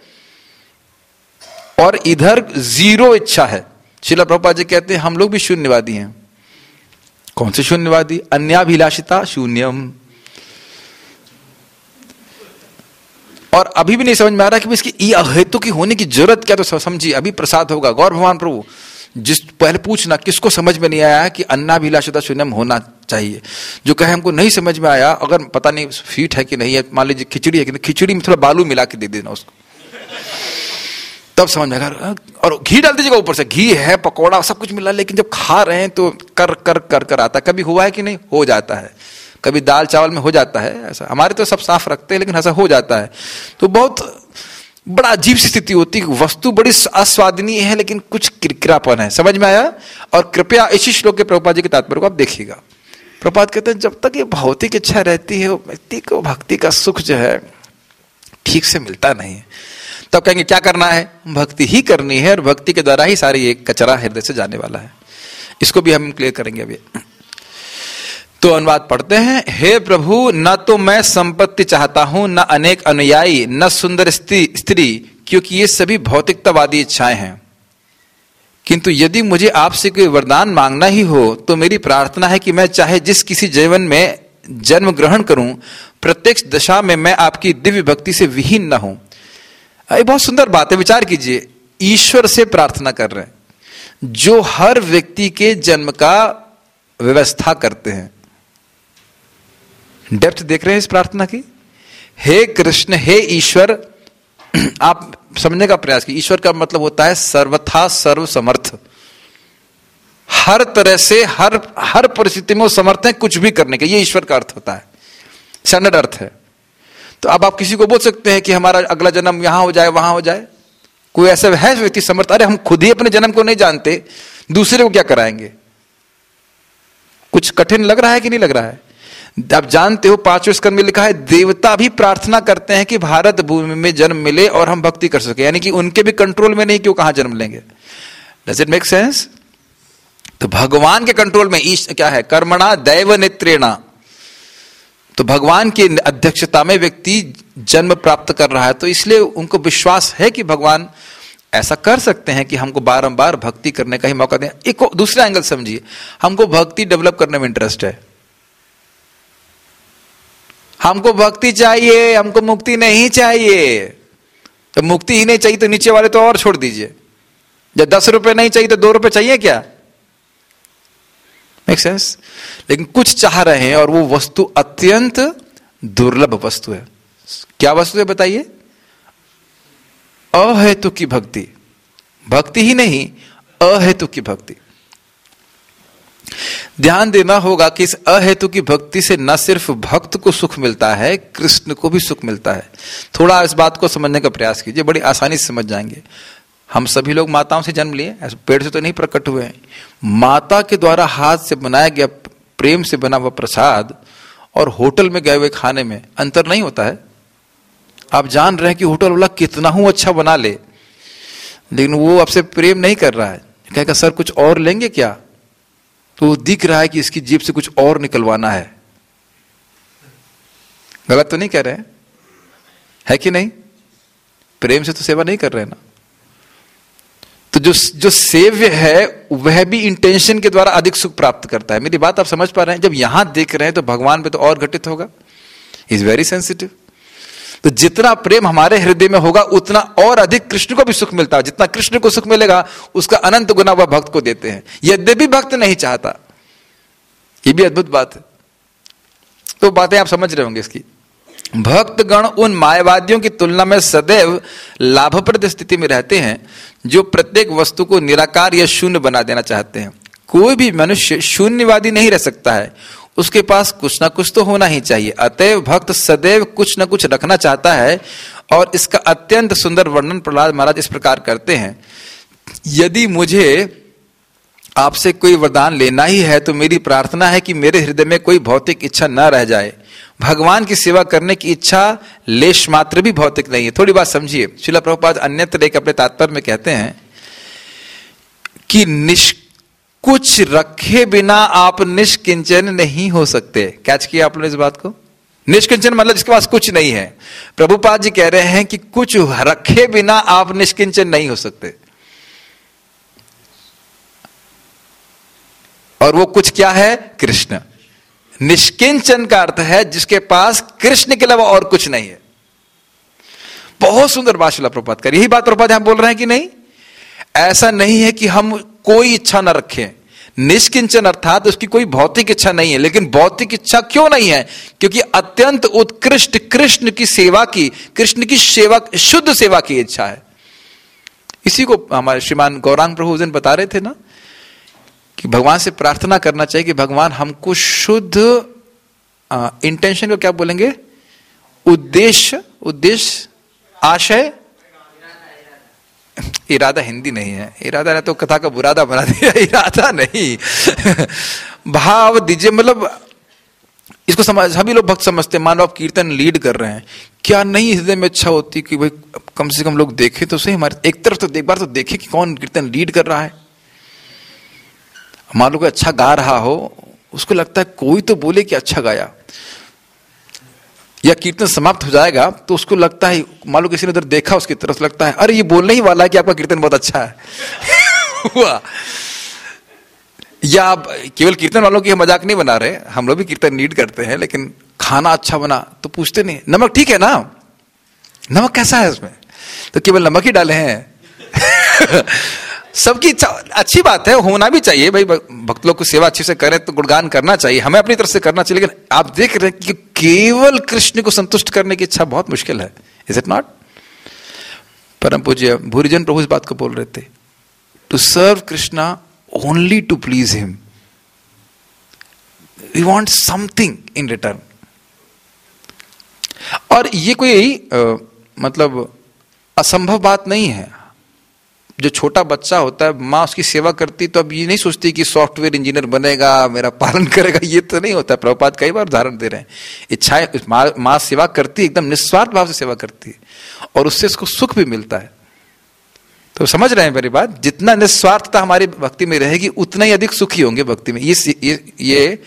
और इधर जीरो इच्छा है। श्रील प्रभुपाद जी कहते हैं हम लोग भी शून्यवादी हैं। कौन से शून्यवादी? अन्याभिलाषिता शून्यम। और अभी भी नहीं समझ में आ रहा कि इसकी अहेतु की होने की जरूरत क्या। तो समझिए, अभी प्रसाद होगा। गौर भगवान प्रभु जिस पहले पूछना किसको समझ में नहीं आया कि अन्नाभिलाषिता शून्यम होना चाहिए। जो कहे हमको नहीं समझ में आया, अगर पता नहीं फीट है कि नहीं है, मान लीजिए खिचड़ी है कि नहीं, खिचड़ी में थोड़ा बालू मिला के दे देना उसको, तब समझ में आएगा। और घी डाल दीजिएगा ऊपर से, घी है, पकौड़ा सब कुछ मिला, लेकिन जब खा रहे हैं तो कर कर कर कर आता है। कभी हुआ है कि नहीं? हो जाता है। कभी दाल चावल में हो जाता है ऐसा। हमारे तो सब साफ रखते हैं, लेकिन ऐसा हो जाता है। तो बहुत बड़ा अजीब सी स्थिति होती है। वस्तु बड़ी अस्वादनीय है, लेकिन कुछ किरकिरापन है। समझ में आया? और कृपया इसी श्लोक के प्रभुपाद जी के तात्पर्य को आप देखिएगा। प्रभुपाद कहते हैं जब तक ये भौतिक इच्छा रहती है, व्यक्ति को भक्ति का सुख जो है ठीक से मिलता नहीं है। तब कहेंगे क्या करना है? भक्ति ही करनी है, और भक्ति के द्वारा ही सारी ये कचरा हृदय से जाने वाला है। इसको भी हम क्लियर करेंगे अभी। तो अनुवाद पढ़ते हैं। हे प्रभु, न तो मैं संपत्ति चाहता हूं, न अनेक अनुयायी, न सुंदर स्त्री, क्योंकि ये सभी भौतिकतावादी इच्छाएं हैं। किंतु यदि मुझे आपसे कोई वरदान मांगना ही हो, तो मेरी प्रार्थना है कि मैं चाहे जिस किसी जीवन में जन्म ग्रहण करूं, प्रत्येक दशा में मैं आपकी दिव्य भक्ति से विहीन न हूं। ये बहुत सुंदर बात है, विचार कीजिए। ईश्वर से प्रार्थना कर रहे हैं जो हर व्यक्ति के जन्म का व्यवस्था करते हैं। डेप्थ देख रहे हैं इस प्रार्थना की? हे कृष्ण, हे ईश्वर, आप समझने का प्रयास कीजिए। ईश्वर का मतलब होता है सर्वथा सर्व समर्थ, हर तरह से हर परिस्थिति में वो समर्थ है कुछ भी करने के। ये ईश्वर का अर्थ होता है, स्टैंडर्ड अर्थ है। तो अब आप किसी को बोल सकते हैं कि हमारा अगला जन्म यहां हो जाए, वहां हो जाए। कोई ऐसा है व्यक्ति समर्थ? अरे हम खुद ही अपने जन्म को नहीं जानते, दूसरे को क्या कराएंगे? कुछ कठिन लग रहा है कि नहीं लग रहा है? आप जानते हो 5वें स्कंद में लिखा है देवता भी प्रार्थना करते हैं कि भारत भूमि में जन्म मिले और हम भक्ति कर सके। यानी कि उनके भी कंट्रोल में नहीं कि वो कहां जन्म लेंगे। Does it make sense? तो भगवान के कंट्रोल में क्या है? कर्मणा दैव नेत्रेणा। तो भगवान की अध्यक्षता में व्यक्ति जन्म प्राप्त कर रहा है, तो इसलिए उनको विश्वास है कि भगवान ऐसा कर सकते हैं कि हमको बारंबार भक्ति करने का ही मौका दें। एक दूसरा एंगल समझिए, हमको भक्ति डेवलप करने में इंटरेस्ट है। हमको भक्ति चाहिए, हमको मुक्ति नहीं चाहिए। तो मुक्ति ही नहीं चाहिए तो नीचे वाले तो और छोड़ दीजिए। जब 10 रुपए नहीं चाहिए तो 2 रुपए चाहिए क्या? Make sense? लेकिन कुछ चाह रहे हैं और वो वस्तु अत्यंत दुर्लभ वस्तु है। क्या वस्तु है बताइए? अहेतु की भक्ति। भक्ति ही नहीं, अहेतु की भक्ति। ध्यान देना होगा कि इस अहेतु की भक्ति से न सिर्फ भक्त को सुख मिलता है, कृष्ण को भी सुख मिलता है। थोड़ा इस बात को समझने का प्रयास कीजिए, बड़ी आसानी से समझ जाएंगे। हम सभी लोग माताओं से जन्म लिए, पेड़ से तो नहीं प्रकट हुए हैं। माता के द्वारा हाथ से बनाया गया, प्रेम से बना हुआ प्रसाद और होटल में गए हुए खाने में अंतर नहीं होता है। आप जान रहे हैं कि होटल वाला कितना ही अच्छा बना ले, लेकिन वो आपसे प्रेम नहीं कर रहा है। कहेगा सर कुछ और लेंगे क्या? तो दिख रहा है कि इसकी जेब से कुछ और निकलवाना है। गलत तो नहीं कह रहे हैं, है कि नहीं? प्रेम से तो सेवा नहीं कर रहे ना। तो जो सेव्य है वह भी इंटेंशन के द्वारा अधिक सुख प्राप्त करता है। मेरी बात आप समझ पा रहे हैं? जब यहां देख रहे हैं तो भगवान पे तो और घटित होगा। Is very sensitive. तो जितना प्रेम हमारे हृदय में होगा उतना और अधिक कृष्ण को भी सुख मिलता है। जितना कृष्ण को सुख मिलेगा उसका अनंत गुना वह भक्त को देते हैं, यद्यपि भक्त नहीं चाहता। ये भी अद्भुत बात है। तो बातें आप समझ रहे होंगे इसकी। भक्त गण उन मायावादियों की तुलना में सदैव लाभप्रद स्थिति में रहते हैं जो प्रत्येक वस्तु को निराकार या शून्य बना देना चाहते हैं। कोई भी मनुष्य शून्यवादी नहीं रह सकता है, उसके पास कुछ ना कुछ तो होना ही चाहिए। अतएव भक्त सदैव कुछ ना कुछ रखना चाहता है और इसका अत्यंत सुंदर वर्णन प्रहलाद महाराज इस प्रकार करते हैं। यदि मुझे आपसे कोई वरदान लेना ही है तो मेरी प्रार्थना है कि मेरे हृदय में कोई भौतिक इच्छा न रह जाए। भगवान की सेवा करने की इच्छा लेश मात्र भी भौतिक नहीं है। थोड़ी बात समझिए। श्रील प्रभुपाद अन्यत्र एक अपने तात्पर्य में कहते हैं कि कुछ रखे बिना आप निष्किंचन नहीं हो सकते। कैच किया आप लोगों ने इस बात को? निष्किंचन मतलब जिसके पास कुछ नहीं है। प्रभुपाद जी कह रहे हैं कि कुछ रखे बिना आप निष्किंचन नहीं हो सकते। और वो कुछ क्या है? कृष्ण। निष्किंचन का अर्थ है जिसके पास कृष्ण के अलावा और कुछ नहीं है। बहुत सुंदर बात श्रील प्रभुपाद कर, यही बात प्रभुपाद यहां बोल रहे हैं कि नहीं? ऐसा नहीं है कि हम कोई इच्छा न रखें। निष्किंचन अर्थात उसकी कोई भौतिक इच्छा नहीं है। लेकिन भौतिक इच्छा क्यों नहीं है? क्योंकि अत्यंत उत्कृष्ट कृष्ण की सेवा की, कृष्ण की सेवा, शुद्ध सेवा की इच्छा है। इसी को हमारे श्रीमान गौरांग प्रभु उस दिन बता रहे थे ना कि भगवान से प्रार्थना करना चाहिए कि भगवान हमको शुद्ध इंटेंशन को क्या बोलेंगे? उद्देश्य, आशय, इरादा हिंदी नहीं है। इरादा ने तो कथा का बुरादा बना दिया। इरादा नहीं भाव दीजिए। मतलब इसको समझ, सभी लोग भक्त समझते हैं। मान लो आप कीर्तन लीड कर रहे हैं, क्या नहीं हृदय में इच्छा होती कि भाई कम से कम लोग देखें तो सही, हमारे एक तरफ तो एक बार तो देखे कि कौन कीर्तन लीड कर रहा है। मान लो कोई अच्छा गा रहा हो, उसको लगता है कोई तो बोले कि अच्छा गाया। या कीर्तन समाप्त हो जाएगा तो उसको लगता है, मान लो किसी ने उधर देखा उसकी तरफ, लगता है अरे ये बोलने ही वाला है कि आपका कीर्तन बहुत अच्छा है। हुआ। या आप केवल कीर्तन वालों की मजाक नहीं बना रहे, हम लोग भी कीर्तन लीड करते हैं, लेकिन खाना अच्छा बना तो पूछते नहीं नमक ठीक है ना, नमक कैसा है इसमें, तो केवल नमक ही डाले हैं। सबकी इच्छा अच्छी बात है, होना भी चाहिए भाई। भक्त लोग को सेवा अच्छे से करें तो गुणगान करना चाहिए, हमें अपनी तरफ से करना चाहिए। लेकिन आप देख रहे हैं कि केवल कृष्ण को संतुष्ट करने की इच्छा बहुत मुश्किल है। Is it not? परम पूज्य भूरिजन प्रभु इस बात को बोल रहे थे, to serve Krishna only to please him, we want something in return. और ये कोई मतलब असंभव बात नहीं है। जो छोटा बच्चा होता है, माँ उसकी सेवा करती तो अब ये नहीं सोचती कि सॉफ्टवेयर इंजीनियर बनेगा, मेरा पालन करेगा, ये तो नहीं होता है। प्रभुपाद कई बार उदाहरण दे रहे हैं। इच्छाएं, माँ सेवा करती, एकदम निस्वार्थ भाव से सेवा करती है और उससे उसको सुख भी मिलता है। तो समझ रहे हैं मेरी बात? जितना निस्वार्थता हमारी भक्ति में रहेगी उतना ही अधिक सुखी होंगे भक्ति में। ये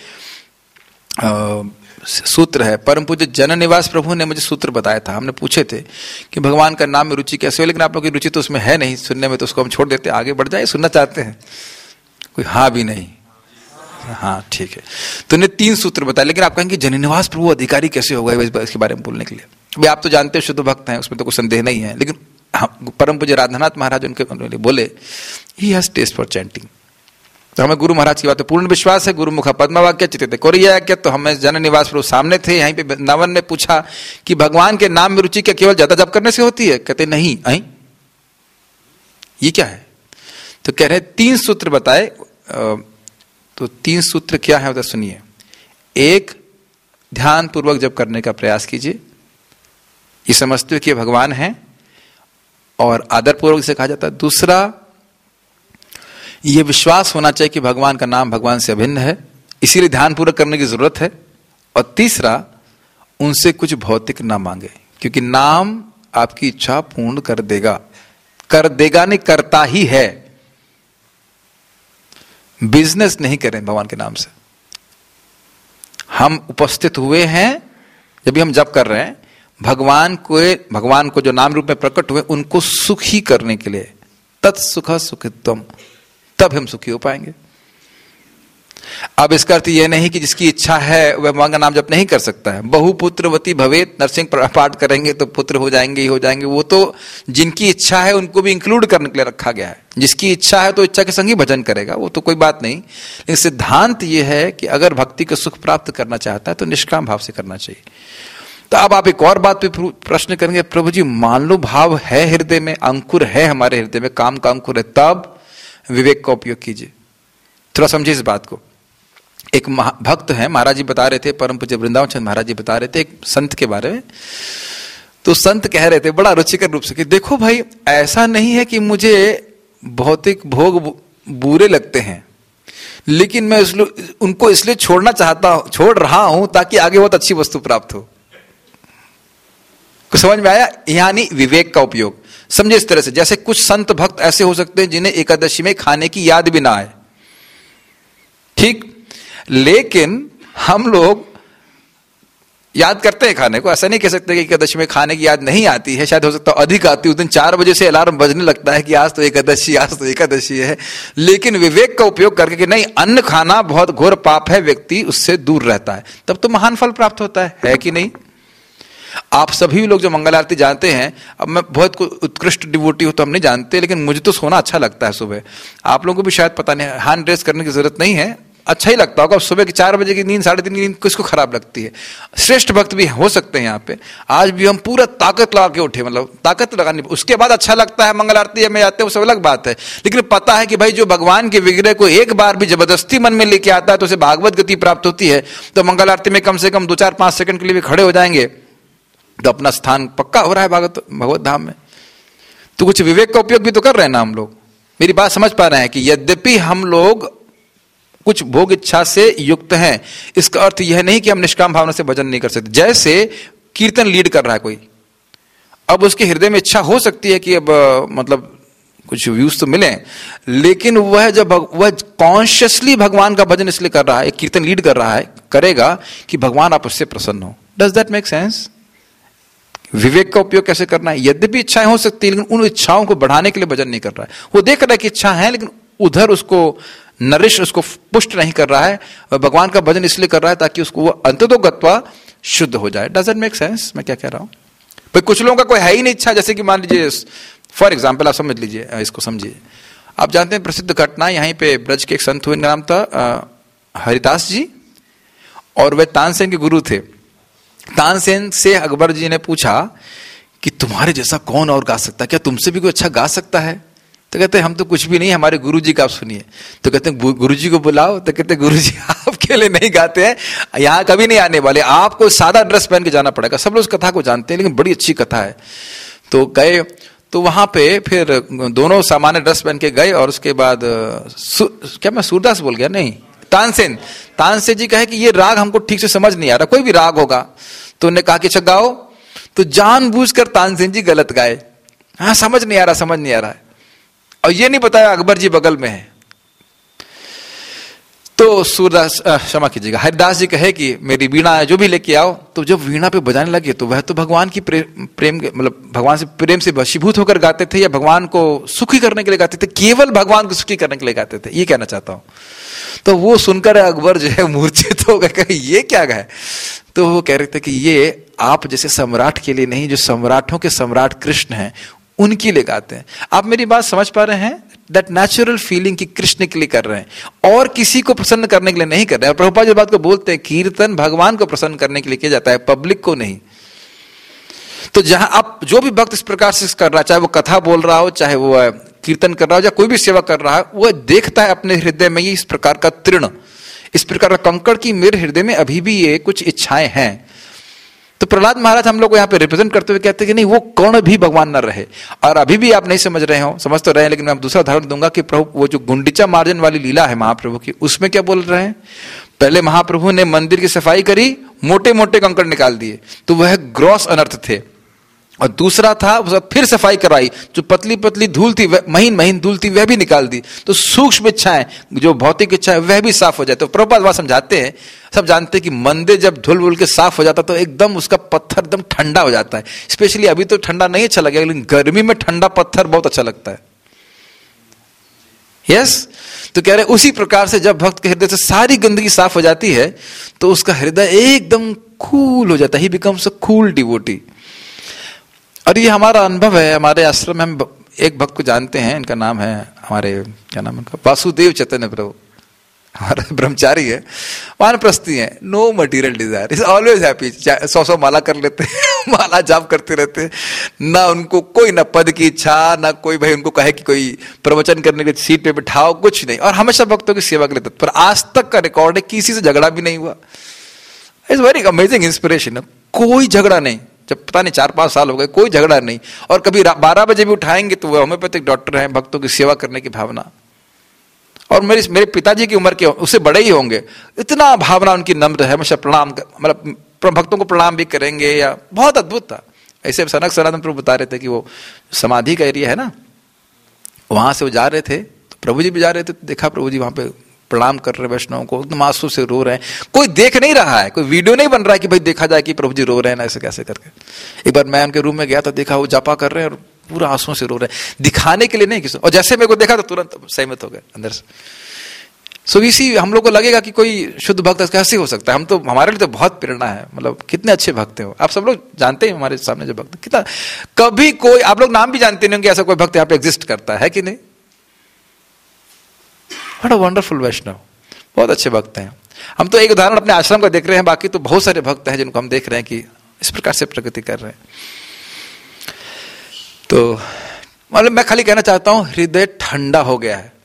सूत्र है। परम पूज्य जन निवास प्रभु ने मुझे सूत्र बताया था। हमने पूछे थे कि भगवान का नाम में रुचि कैसे हो, लेकिन आप लोगों की रुचि तो उसमें है नहीं सुनने में, तो उसको हम छोड़ देते, आगे बढ़ जाए। सुनना चाहते हैं कोई? हाँ भी नहीं, हाँ ठीक है। तो ने 3 सूत्र बताए, लेकिन आप कहेंगे जन निवास प्रभु अधिकारी कैसे होगा इसके बारे में बोलने के लिए। भाई आप तो जानते हो शुद्ध भक्त हैं, उसमें तो कोई संदेह नहीं है, लेकिन परम पूज्य राधानाथ महाराज उनके बोले, he has taste for chanting. तो हमें गुरु महाराज की बात पे पूर्ण विश्वास है। गुरु मुखा पद्मवाक्य चित्ते कोरिया क्या, तो हमें जन निवास प्रभु सामने थे, यहीं पे वृंदावन में पूछा कि भगवान के नाम में रुचि क्या केवल ज्यादा जप करने से होती है? कहते नहीं। ये क्या है? तो कह रहे 3 सूत्र बताए। तो 3 सूत्र क्या है बता सुनिए। एक, ध्यान पूर्वक जप करने का प्रयास कीजिए, ये समझते हो कि भगवान है और आदर पूर्वक इसे कहा जाता है। दूसरा, ये विश्वास होना चाहिए कि भगवान का नाम भगवान से अभिन्न है, इसीलिए ध्यान पूर्वक करने की जरूरत है। और तीसरा, उनसे कुछ भौतिक ना मांगे, क्योंकि नाम आपकी इच्छा पूर्ण कर देगा। कर देगा नहीं, करता ही है। बिजनेस नहीं करें भगवान के नाम से। हम उपस्थित हुए हैं, जब भी हम जप कर रहे हैं, भगवान को जो नाम रूप में प्रकट हुए उनको सुखी करने के लिए, तत्सुख सुखित्वम, तब हम सुखी हो पाएंगे। अब इसका अर्थ यह नहीं कि जिसकी इच्छा है वह भगवान का नाम जप नहीं कर सकता है। बहुपुत्रवती भवेत, नरसिंह पाठ करेंगे तो पुत्र हो जाएंगे ही हो जाएंगे। वो तो जिनकी इच्छा है उनको भी इंक्लूड करने के लिए रखा गया है। जिसकी इच्छा है तो इच्छा के संग ही भजन करेगा, वो तो कोई बात नहीं। लेकिन सिद्धांत यह है कि अगर भक्ति का सुख प्राप्त करना चाहता है तो निष्काम भाव से करना चाहिए। तो अब आप एक और बात पे प्रश्न करेंगे, प्रभु जी मान लो भाव है हृदय में, अंकुर है हमारे हृदय में, काम का अंकुर है, तब विवेक का उपयोग कीजिए। थोड़ा समझिए इस बात को। एक भक्त है, महाराज जी बता रहे थे, परम पूज्य वृंदावन चंद महाराज जी बता रहे थे एक संत के बारे में। तो संत कह रहे थे बड़ा रुचिकर रूप से कि देखो भाई, ऐसा नहीं है कि मुझे भौतिक भोग बुरे लगते हैं, लेकिन मैं उनको इसलिए छोड़ रहा हूं ताकि आगे बहुत अच्छी वस्तु प्राप्त हो। समझ में आया? यानी विवेक का उपयोग। समझे इस तरह से, जैसे कुछ संत भक्त ऐसे हो सकते हैं जिन्हें एकादशी में खाने की याद भी ना आए, ठीक, लेकिन हम लोग याद करते हैं खाने को। ऐसा नहीं कह सकते कि एकादशी में खाने की याद नहीं आती है, शायद हो सकता है अधिक आती है। उस दिन 4 बजे से अलार्म बजने लगता है कि आज तो एकादशी है। लेकिन विवेक का उपयोग करके कि नहीं, अन्न खाना बहुत घोर पाप है, व्यक्ति उससे दूर रहता है, तब तो महान फल प्राप्त होता है कि नहीं? आप सभी लोग जो मंगल आरती जानते हैं, अब मैं बहुत उत्कृष्ट डिवोटी हूं तो हम नहीं जानते, लेकिन मुझे तो सोना अच्छा लगता है सुबह। आप लोगों को भी शायद पता नहीं, हैंड रेस करने की जरूरत नहीं है, अच्छा ही लगता होगा। सुबह की 4 बजे की नींद, 3:30 की नींद किसको खराब लगती है? श्रेष्ठ भक्त भी हो सकते हैं यहाँ पे। आज भी हम पूरा ताकत लगा के उठे, मतलब ताकत लगानी, उसके बाद अच्छा लगता है मंगल आरती में जाते हैं, वो सब अलग बात है। लेकिन पता है कि भाई जो भगवान के विग्रह को एक बार भी जबरदस्ती मन में लेके आता है तो उसे भागवत गति प्राप्त होती है। तो मंगल आरती में कम से कम 2-4-5 सेकंड के लिए भी खड़े हो जाएंगे तो अपना स्थान पक्का हो रहा है भगवत धाम में। तो कुछ विवेक का उपयोग भी तो कर रहे हैं ना हम लोग। मेरी बात समझ पा रहे हैं कि यद्यपि हम लोग कुछ भोग इच्छा से युक्त हैं, इसका अर्थ यह नहीं कि हम निष्काम भावना से भजन नहीं कर सकते। जैसे कीर्तन लीड कर रहा है कोई, अब उसके हृदय में इच्छा हो सकती है कि अब मतलब कुछ व्यूज तो मिले, लेकिन वह जब वह कॉन्शियसली भगवान का भजन इसलिए कर रहा है, कीर्तन लीड कर रहा है, करेगा कि भगवान आप उससे प्रसन्न हो। Does that make sense? विवेक का उपयोग कैसे करना है? यद्यपि इच्छाएं हो सकती है, लेकिन उन इच्छाओं को बढ़ाने के लिए भजन नहीं कर रहा है। वो देख रहा है कि इच्छा है, लेकिन उधर उसको नरिश, उसको पुष्ट नहीं कर रहा है। भगवान का भजन इसलिए कर रहा है ताकि उसको वो अंततो गत्वा शुद्ध हो जाए। डज इट मेक सेंस मैं क्या कह रहा हूं? भाई कुछ लोगों का कोई है ही नहीं इच्छा, जैसे कि मान लीजिए फॉर एग्जाम्पल, आप समझ लीजिए, इसको समझिए। आप जानते हैं प्रसिद्ध घटना, यहीं पे ब्रज के एक संत हुए, नाम था हरिदास जी, और वे तानसेन के गुरु थे। तानसेन से अकबर जी ने पूछा कि तुम्हारे जैसा कौन और गा सकता है, क्या तुमसे भी कोई अच्छा गा सकता है? तो कहते हम तो कुछ भी नहीं, हमारे गुरुजी का आप सुनिए। तो कहते हैं गुरुजी को बुलाओ। तो कहते गुरुजी आपके लिए नहीं गाते हैं, यहाँ कभी नहीं आने वाले, आपको सादा ड्रेस पहन के जाना पड़ेगा। सब लोग उस कथा को जानते हैं, लेकिन बड़ी अच्छी कथा है। तो गए, तो वहां पे फिर दोनों सामान्य ड्रेस पहन के गए, और उसके बाद क्या मैं सूरदास बोल गया? नहीं, तानसेन जी कहे कि ये राग हमको ठीक से समझ नहीं आ रहा, कोई भी राग होगा। तो उन्होंने कहा कि अच्छा गाओ। तो जानबूझकर तानसेन जी गलत गाए। हाँ, समझ नहीं आ रहा है, और ये नहीं बताया अकबर जी बगल में है। तो सूरदास, क्षमा कीजिएगा, हरिदास जी कहे कि मेरी वीणा है, जो भी लेके आओ। तो जब वीणा पे बजाने लगे तो वह तो भगवान की प्रेम मतलब भगवान से प्रेम से वशीभूत होकर गाते थे, या भगवान को सुखी करने के लिए गाते थे? केवल भगवान को सुखी करने के लिए गाते थे, ये कहना चाहता हूं। तो वो सुनकर अकबर जो है मूर्छित हो गए, ये क्या गाए? तो वो कह रहे थे कि ये आप जैसे सम्राट के लिए नहीं, जो सम्राटों के सम्राट कृष्ण हैं उनके लिए गाते हैं। आप मेरी बात समझ पा रहे हैं? दैट नेचुरल फीलिंग कि कृष्ण के लिए कर रहे हैं और किसी को प्रसन्न करने के लिए नहीं कर रहे हैं। प्रभुपाद जो बात को बोलते हैं, कीर्तन भगवान को प्रसन्न करने के लिए किया जाता है, पब्लिक को नहीं। तो जहां आप जो भी भक्त इस प्रकार से कर रहा है, चाहे वो कथा बोल रहा हो, चाहे वो कीर्तन कर रहा हो, या कोई भी सेवा कर रहा है, वो देखता है अपने हृदय में ये इस प्रकार का तृण, इस प्रकार का कंकड़ की मेरे हृदय में अभी भी ये कुछ इच्छाएं हैं। तो प्रहलाद महाराज हम लोग को यहाँ पे रिप्रेजेंट करते हुए कहते हैं कि नहीं, वो कौन भी भगवान न रहे। और अभी भी आप नहीं समझ रहे हो, समझ तो रहे हैं, लेकिन मैं दूसरा उदाहरण दूंगा कि प्रभु वो जो गुंडीचा मार्जन वाली लीला है महाप्रभु की, उसमें क्या बोल रहे हैं? पहले महाप्रभु ने मंदिर की सफाई करी, मोटे मोटे कंकड़ निकाल दिए, तो वह ग्रॉस अनर्थ थे। और दूसरा था, उसका फिर सफाई कराई, जो पतली पतली धूल थी, महीन महीन धूल थी, वह भी निकाल दी। तो सूक्ष्म इच्छाएं, जो भौतिक इच्छा है, वह भी साफ हो जाए। तो प्रभुपाद वहां समझाते हैं, सब जानते हैं कि मंदिर जब धुल वुल के साफ हो जाता तो एकदम उसका पत्थर एकदम ठंडा हो जाता है। स्पेशली अभी तो ठंडा नहीं अच्छा लगेगा, लेकिन गर्मी में ठंडा पत्थर बहुत अच्छा लगता है। यस, तो कह रहे उसी प्रकार से जब भक्त के हृदय से सारी गंदगी साफ हो जाती है तो उसका हृदय एकदम कूल हो जाता है। He becomes a cool devotee. और ये हमारा अनुभव है। हमारे आश्रम में हम एक भक्त को जानते हैं, इनका नाम है, हमारे क्या नाम उनका, वासुदेव चैतन्य प्रभु, हमारा ब्रह्मचारी है, वानप्रस्थी है, no material desire, is always happy. 100 माला कर लेते हैं माला जाप करते रहते हैं, ना उनको कोई ना पद की इच्छा, ना कोई भाई उनको कहे कि कोई प्रवचन करने के सीट पे बिठाओ, कुछ नहीं। और हमेशा भक्तों की सेवा के लिए तत्पर। आज तक का रिकॉर्ड है, किसी से झगड़ा भी नहीं हुआ। It's very amazing inspiration. कोई झगड़ा नहीं, जब पता नहीं 4-5 साल हो गए, कोई झगड़ा नहीं। और कभी 12 बजे भी उठाएंगे तो वो होम्योपैथिक डॉक्टर हैं, भक्तों की सेवा करने की भावना। और मेरे पिताजी की उम्र के, उससे बड़े ही होंगे, इतना भावना उनकी नम्र है। हमेशा प्रणाम, मतलब भक्तों को प्रणाम भी करेंगे, या बहुत अद्भुत था। ऐसे सनक सनातन प्रभु बता रहे थे कि वो समाधि का एरिया है ना, वहां से वो जा रहे थे, तो प्रभु जी भी जा रहे थे, तो देखा प्रभु जी वहां पे प्रणाम कर रहे वैष्णव को, एकदम आंसू से रो रहे हैं। कोई देख नहीं रहा है, कोई वीडियो नहीं बन रहा है कि भाई देखा जाए कि प्रभु जी रो रहे हैं ना, ऐसे कैसे करके। एक बार मैं उनके रूम में गया तो देखा वो जापा कर रहे हैं और पूरा आंसू से रो रहे हैं, दिखाने के लिए नहीं किसी। और जैसे मेरे को देखा तो तुरंत सहमत हो गए अंदर से। सो इसी हम लोग को लगेगा कि कोई शुद्ध भक्त कैसे हो सकता है। हम तो, हमारे लिए तो बहुत प्रेरणा है, मतलब कितने अच्छे भक्त हैं। आप सब लोग जानते हैं हमारे सामने जो भक्त, कितना, कभी कोई, आप लोग नाम भी जानते नहीं होंगे ऐसा कोई भक्त यहाँ पे एग्जिस्ट करता है कि नहीं। व्हाट अ वंडरफुल वैष्णव, बहुत अच्छे भक्त हैं। हम तो एक उदाहरण अपने आश्रम का देख रहे हैं, बाकी तो बहुत सारे भक्त हैं जिनको हम देख रहे हैं कि इस प्रकार से प्रगति कर रहे हैं। तो मतलब मैं खाली कहना चाहता हूं, हृदय ठंडा हो गया है।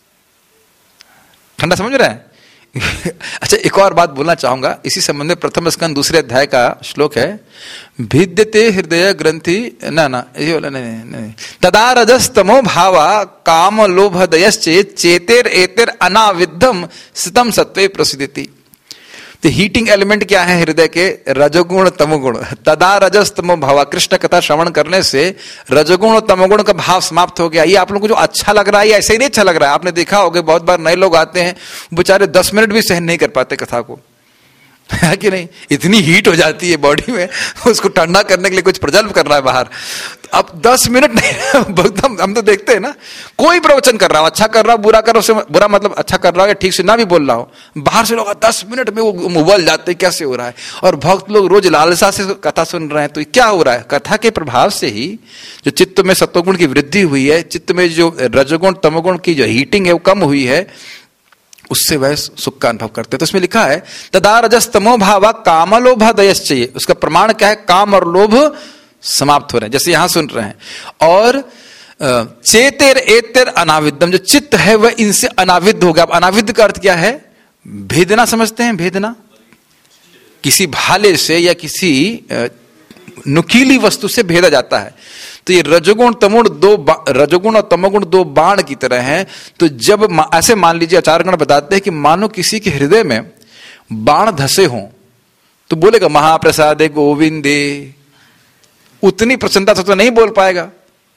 ठंडा समझ रहे हैं? अच्छा, एक और बात बोलना चाहूंगा इसी संबंध में। प्रथम स्कंद 2 अध्याय का श्लोक है, भिद्यते हृदय ग्रंथि, ना ये वाला नहीं, तदा रजस्तमो भावा काम लोभ दयश्चेत चेतेर एतेर अनाविद्धम स्थितम सत्वे प्रसिद्धति। तो हीटिंग एलिमेंट क्या है हृदय के? रजोगुण तमोगुण। तदा रजस्तमो भावा, कृष्ण कथा श्रवण करने से रजोगुण और तमोगुण का भाव समाप्त हो गया। ये आप लोगों को जो अच्छा लग रहा है, ये ऐसे ही नहीं अच्छा लग रहा है। आपने देखा होगा बहुत बार नए लोग आते हैं, बेचारे 10 मिनट भी सहन नहीं कर पाते कथा को, है कि नहीं? इतनी हीट हो जाती है बॉडी में, उसको ठंडा करने के लिए कुछ प्रज्वल कर रहा है बाहर। अब 10 मिनट नहीं, हम तो देखते हैं ना, कोई प्रवचन कर रहा हो, अच्छा कर रहा हो, बुरा कर रहा हो, बुरा मतलब अच्छा कर रहा हो या ठीक से ना भी बोल रहा हो, बाहर से लोग 10 मिनट में वो उबल जाते हैं, कैसे हो रहा है। और भक्त लोग रोज लालसा से कथा सुन रहे हैं, तो क्या हो रहा है? कथा के प्रभाव से ही जो चित्त में सत्वगुण की वृद्धि हुई है, चित्त में जो रजोगुण तमोगुण की जो हीटिंग है वो कम हुई है, उससे वह सुख का अनुभव करते हैं। तो इसमें लिखा है तदा रजस्तमो भावा कामलोभ दयश्चये। उसका प्रमाण क्या है? काम और लोभ समाप्त हो रहे हैं, जैसे यहां सुन रहे हैं। और चेतेर एतेर अनाविद्धम, जो चित्त है वह इनसे अनाविद्ध हो गया। अब अनाविद्ध का अर्थ क्या है? भेदना समझते हैं? भेदना, किसी भाले से या किसी नुकीली वस्तु से भेदा जाता है। तो ये रजोगुण रजोगुण और तमोगुण 2 बाण की तरह हैं। तो जब ऐसे मान लीजिए, आचार्यगण बताते हैं कि मानो किसी के हृदय में बाण धसे हों, तो बोलेगा महाप्रसादे गोविंदे, उतनी प्रसन्नता से तो नहीं बोल पाएगा।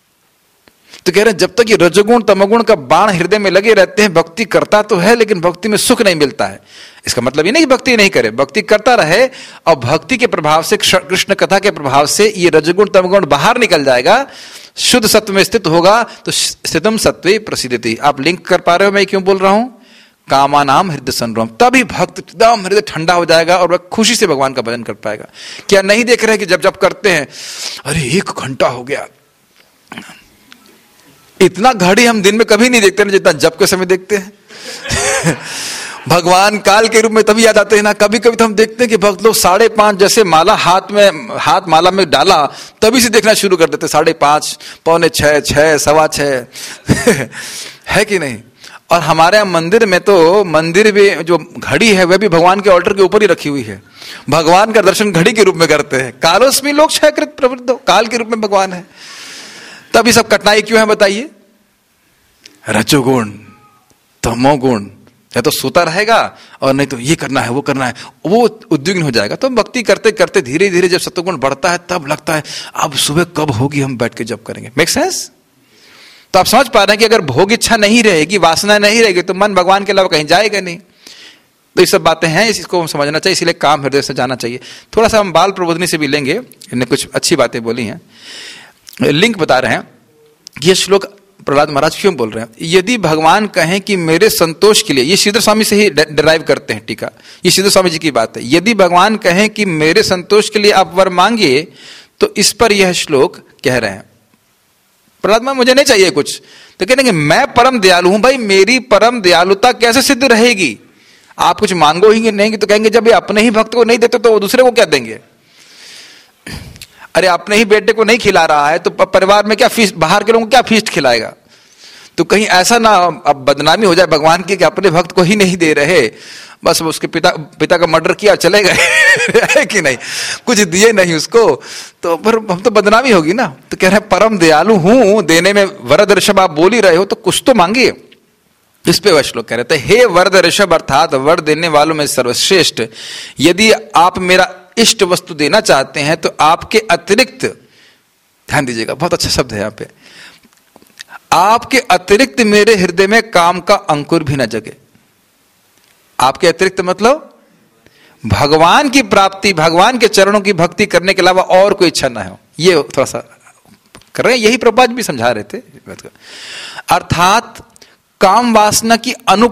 तो कह रहे हैं जब तक ये रजोगुण तमोगुण का बाण हृदय में लगे रहते हैं, भक्ति करता तो है लेकिन भक्ति में सुख नहीं मिलता है। इसका मतलब ये नहीं कि भक्ति नहीं करे, भक्ति करता रहे, और भक्ति के प्रभाव से, कृष्ण कथा के प्रभाव से ये रजोगुण तमोगुण बाहर निकल जाएगा, शुद्ध सत्व में स्थित होगा, तो स्थितम सत्वे प्रसिद्धति। आप लिंक कर पा रहे हो मैं क्यों बोल रहा हूं? कामानाम हृदय संरोम। तभी भक्त एकदम हृदय ठंडा हो जाएगा और वह खुशी से भगवान का भजन कर पाएगा। क्या नहीं देख रहे कि जब जब करते हैं, अरे 1 घंटा हो गया, इतना घड़ी हम दिन में कभी नहीं देखते ना जितना जप के समय देखते हैं। भगवान काल के रूप में तभी याद आते हैं ना। कभी कभी तो हम देखते हैं कि भक्त लोग 5:30 जैसे माला हाथ माला में डाला तभी से देखना शुरू कर देते, 5:30, 5:45, 6, 6:15 है कि नहीं। और हमारे यहाँ मंदिर में तो मंदिर में जो घड़ी है वह भी भगवान के ऑल्टर के ऊपर ही रखी हुई है। भगवान का दर्शन घड़ी के रूप में करते हैं। कालोस्मी लोग क्षयकृत प्रवृद्धो, काल के रूप में भगवान है। तभी सब कठिनाई क्यों है बताइए? रजोगुण, तमोगुण, या तो सोता रहेगा और नहीं तो ये करना है वो करना है, वो उद्विग्न हो जाएगा। तो भक्ति करते करते धीरे धीरे जब सत्वगुण बढ़ता है तब लगता है अब सुबह कब होगी हम बैठ के जप करेंगे। Make sense? तो आप समझ पा रहे हैं कि अगर भोग इच्छा नहीं रहेगी, वासना नहीं रहेगी तो मन भगवान के अलावा कहीं जाएगा नहीं। तो ये सब बातें हैं, इसको हम समझना चाहिए, इसलिए काम हृदय से जाना चाहिए। थोड़ा सा हम बाल प्रबोधनी से भी लेंगे, इन्होंने कुछ अच्छी बातें बोली हैं। लिंक बता रहे हैं कि ये श्लोक प्रहलाद महाराज क्यों बोल रहे हैं। यदि भगवान कहें कि मेरे संतोष के लिए, ये श्रीधर स्वामी से ही डिराइव करते हैं टीका, ये श्रीधर स्वामी जी की बात है। यदि भगवान कहें कि मेरे संतोष के लिए आप वर मांगिए, तो इस पर यह श्लोक कह रहे हैं। प्रहलाद महाराज मुझे नहीं चाहिए कुछ, तो कह देंगे मैं परम दयालु हूं। भाई मेरी परम दयालुता कैसे सिद्ध रहेगी? आप कुछ मांगो ही नहीं तो कहेंगे जब ये अपने ही भक्त को नहीं देते तो दूसरे को क्या देंगे? अरे अपने ही बेटे को नहीं खिला रहा है तो परिवार में क्या फीस्ट, बाहर के लोगों को क्या फीस्ट खिलाएगा? तो कहीं ऐसा ना अब बदनामी हो जाए भगवान की कि अपने भक्त को ही नहीं दे रहे, बस उसके पिता का मर्डर किया चले गए है कि नहीं, कुछ दिए नहीं उसको, तो पर हम तो बदनामी होगी ना। तो कह रहे परम दयालु हूं, देने में वरद ऋषभ आप बोल ही रहे हो तो कुछ तो मांगिए। इस पे वह श्लोक कह रहे थे, हे वरद ऋषभ अर्थात वर देने वालों में सर्वश्रेष्ठ, यदि आप मेरा इष्ट वस्तु देना चाहते हैं तो आपके अतिरिक्त, ध्यान दीजिएगा बहुत अच्छा शब्द है यहाँ पे, आपके अतिरिक्त मेरे हृदय में काम का अंकुर भी न जगे। आपके अतिरिक्त मतलब भगवान की प्राप्ति, भगवान के चरणों की भक्ति करने के अलावा और कोई इच्छा ना हो। ये थोड़ा सा कर रहे हैं, यही प्रभुपाद भी समझा रहे थे। अर्थात काम वासना की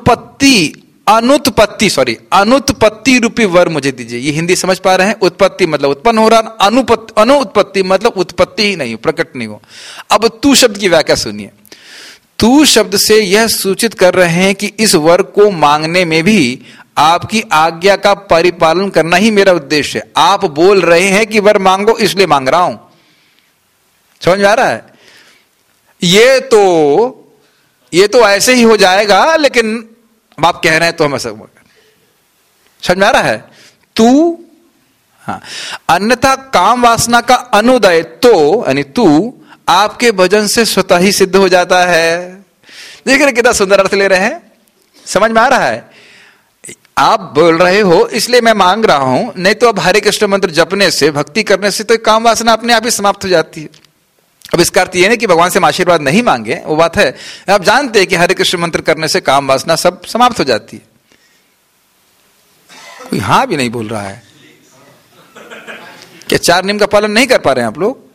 अनुत्पत्ति रूपी वर मुझे दीजिए। ये हिंदी समझ पा रहे हैं? उत्पत्ति मतलब उत्पन्न हो रहा, अनुत्पत्ति मतलब उत्पत्ति ही नहीं, प्रकट नहीं हो। अब तू शब्द की व्याख्या सुनिए। तू शब्द से यह सूचित कर रहे हैं कि इस वर को मांगने में भी आपकी आज्ञा का परिपालन करना ही मेरा उद्देश्य है। आप बोल रहे हैं कि वर मांगो इसलिए मांग रहा हूं। समझ में आ रहा है? ये तो ऐसे ही हो जाएगा, लेकिन अब आप कह रहे हैं तो हमें सब समझ में आ रहा है? तू, हाँ, अन्यथा काम वासना का अनुदय तो यानी तू आपके भजन से स्वतः ही सिद्ध हो जाता है। देख रहे कितना सुंदर अर्थ ले रहे हैं, समझ में आ रहा है? आप बोल रहे हो इसलिए मैं मांग रहा हूं, नहीं तो अब हरे कृष्ण मंत्र जपने से, भक्ति करने से तो काम वासना अपने आप ही समाप्त हो जाती है। अब इसका अर्थ यह नहीं कि भगवान से हम आशीर्वाद नहीं मांगे, वो बात है। आप जानते हैं कि हरे कृष्ण मंत्र करने से काम वासना सब समाप्त हो जाती है। कोई हाँ भी नहीं बोल रहा है। क्या 4 नियम का पालन नहीं कर पा रहे हैं आप लोग?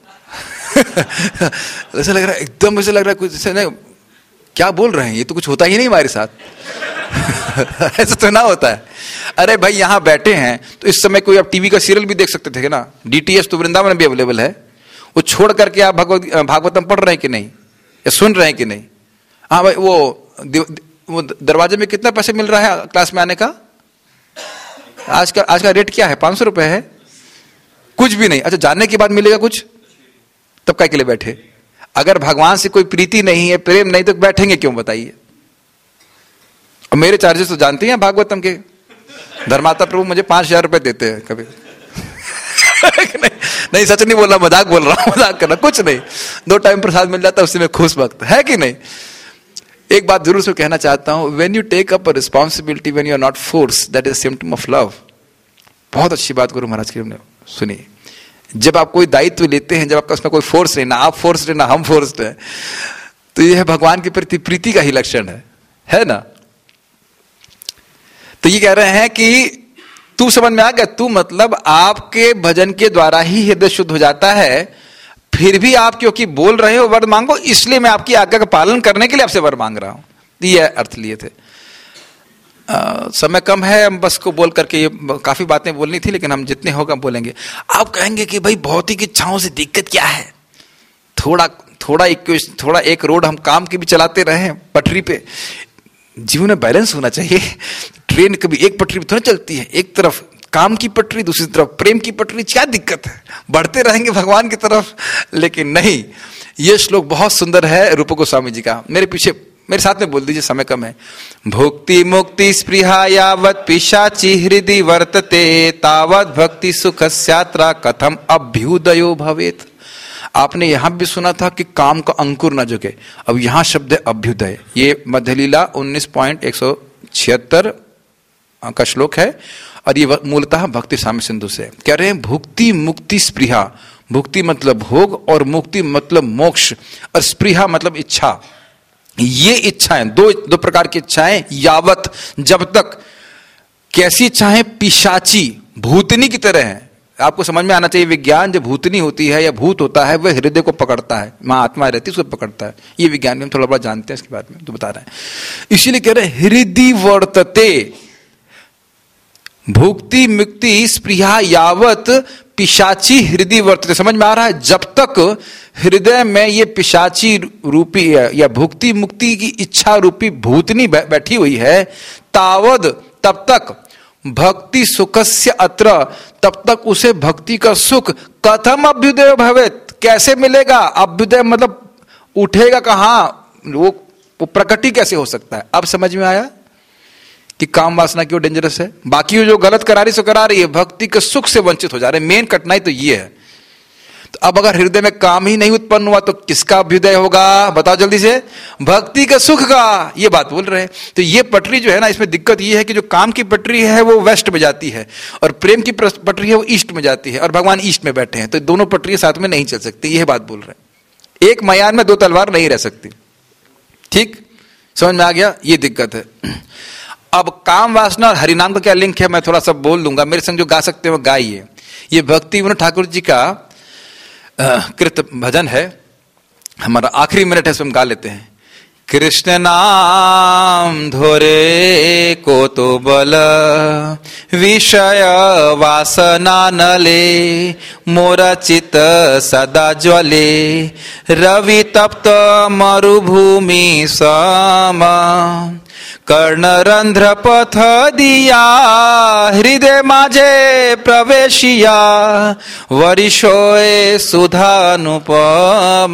ऐसा लग रहा है, एकदम ऐसा लग रहा है कुछ ऐसे नहीं, क्या बोल रहे हैं, ये तो कुछ होता ही नहीं हमारे साथ। ऐसा तो ना होता है। अरे भाई यहां बैठे हैं तो इस समय कोई आप टीवी का सीरियल भी देख सकते थे ना, डीटीएच तो वृंदावन में भी अवेलेबल है, वो छोड़ करके आप भागवतम पढ़ रहे हैं कि नहीं, या सुन रहे हैं कि नहीं? हाँ भाई, वो दरवाजे में कितना पैसे मिल रहा है क्लास में आने का? आज का रेट क्या है? 500 रुपए है, कुछ भी नहीं। अच्छा, जानने के बाद मिलेगा कुछ, तब काय के लिए बैठे? अगर भगवान से कोई प्रीति नहीं है, प्रेम नहीं, तो बैठेंगे क्यों बताइए? और मेरे चार्जेस तो जानते हैं भागवतम के, धर्माता प्रभु मुझे 5000 रुपए देते हैं कभी। नहीं सच नहीं बोल रहा, मजाक बोल रहा हूं, मजाक करना कुछ नहीं। 2 टाइम प्रसाद मिल जाता है, उससे मैं खुश वक्त है कि नहीं। एक बात जरूर से कहना चाहता हूं, when you take up a responsibility when you are not force, that is symptom of love. बहुत अच्छी बात गुरु महाराज की हमने सुनी। जब आप कोई दायित्व लेते हैं, जब आपका उसमें कोई फोर्स नहीं, ना आप फोर्स ना हम फोर्स है, तो यह भगवान के प्रति प्रीति का ही लक्षण है ना। तो ये कह रहे हैं कि तू समझ में आ गया? तू मतलब आपके भजन के द्वारा ही हृदय शुद्ध हो जाता है, फिर भी आप क्योंकि बोल रहे हो वर मांगो, इसलिए मैं आपकी आज्ञा का पालन करने के लिए आपसे वर मांग रहा हूं। ये अर्थ लिए थे। समय कम है, हम बस को बोल करके, ये काफी बातें बोलनी थी, लेकिन हम जितने होगा बोलेंगे। आप कहेंगे कि भाई भौतिक इच्छाओं से दिक्कत क्या है, थोड़ा एक रोड हम काम की भी चलाते रहे पटरी पे, जीवन में बैलेंस होना चाहिए। ट्रेन कभी एक पटरी पे थोड़ा चलती है, एक तरफ काम की पटरी, दूसरी तरफ प्रेम की पटरी, क्या दिक्कत है, बढ़ते रहेंगे भगवान की तरफ। लेकिन नहीं, यह श्लोक बहुत सुंदर है रूप गोस्वामी जी का। मेरे साथ में बोल दीजिए, समय कम है। भुक्ति मुक्ति स्पृहा यावत् पिशाची हृदि वर्तते तावत् भक्ति सुख स्यात्रा कथम अभ्युदयो भवेत। आपने यहां भी सुना था कि काम का अंकुर न झुके, अब यहां शब्द है अभ्युदय। ये मध्यलीला 19.176 का श्लोक है और ये मूलतः भक्ति साम्य सिंधु से कह रहे हैं। भुक्ति मुक्ति स्पृहा, भुक्ति मतलब भोग और मुक्ति मतलब मोक्ष, और स्पृहा मतलब इच्छा। ये इच्छाएं दो प्रकार की इच्छाएं, यावत जब तक, कैसी इच्छाएं, पिशाची भूतनी की तरह है। आपको समझ में आना चाहिए, विज्ञान जब भूतनी होती है या भूत होता है वह हृदय को पकड़ता है, मां आत्मा रहती है उसको पकड़ता है। ये विज्ञान में हम थोड़ा बड़ा जानते हैं, इसके बारे में तो बता रहे हैं। इसीलिए कह रहे हैं हृदि वर्तते, भुक्ति मुक्ति स्पृहा यावत पिशाची हृदय वर्तते। समझ में आ रहा है, जब तक हृदय में ये पिशाची रूपी या भुक्ति मुक्ति की इच्छा रूपी भूतनी बैठी हुई है, तावद तब तक भक्ति सुखस्य अत्र, तब तक उसे भक्ति का सुख कथम अभ्युदय भवेत, कैसे मिलेगा। अभ्युदय मतलब उठेगा कहां, वो प्रकटी कैसे हो सकता है। अब समझ में आया कि काम वासना क्यों डेंजरस है। बाकी जो गलत करा रही सो करा रही है, भक्ति के सुख से वंचित हो जा रहे। मेन कठिनाई तो ये है। तो अब अगर हृदय में काम ही नहीं उत्पन्न हुआ तो किसका अभ्युदय होगा, बताओ जल्दी से, भक्ति का सुख का। ये बात बोल रहे हैं। तो ये पटरी जो है ना, इसमें दिक्कत ये है कि जो काम की पटरी है वो वेस्ट में जाती है और प्रेम की पटरी है वो ईस्ट में जाती है, और भगवान ईस्ट में बैठे हैं, तो दोनों पटरी साथ में नहीं चल सकती। यह बात बोल रहे हैं। एक मयान में दो तलवार नहीं रह सकती। ठीक समझ में आ गया, ये दिक्कत है। अब काम वासना और हरिनाम का क्या लिंक है, मैं थोड़ा सा बोल दूंगा। मेरे संग जो गा सकते हैं वो गाइए। ये भक्ति विनोद ठाकुर जी का कृत भजन है, हमारा आखिरी मिनट है, इसमें हम गा लेते हैं। कृष्ण नाम धोरे को तो बल विषय वासना नले, मोरा चित सदा ज्वले रवि तप्त मरुभूमि सम, कर्णरंध्र पथ दिया हृदय माझे प्रवेशिया, वरिशोय सुधानुपम,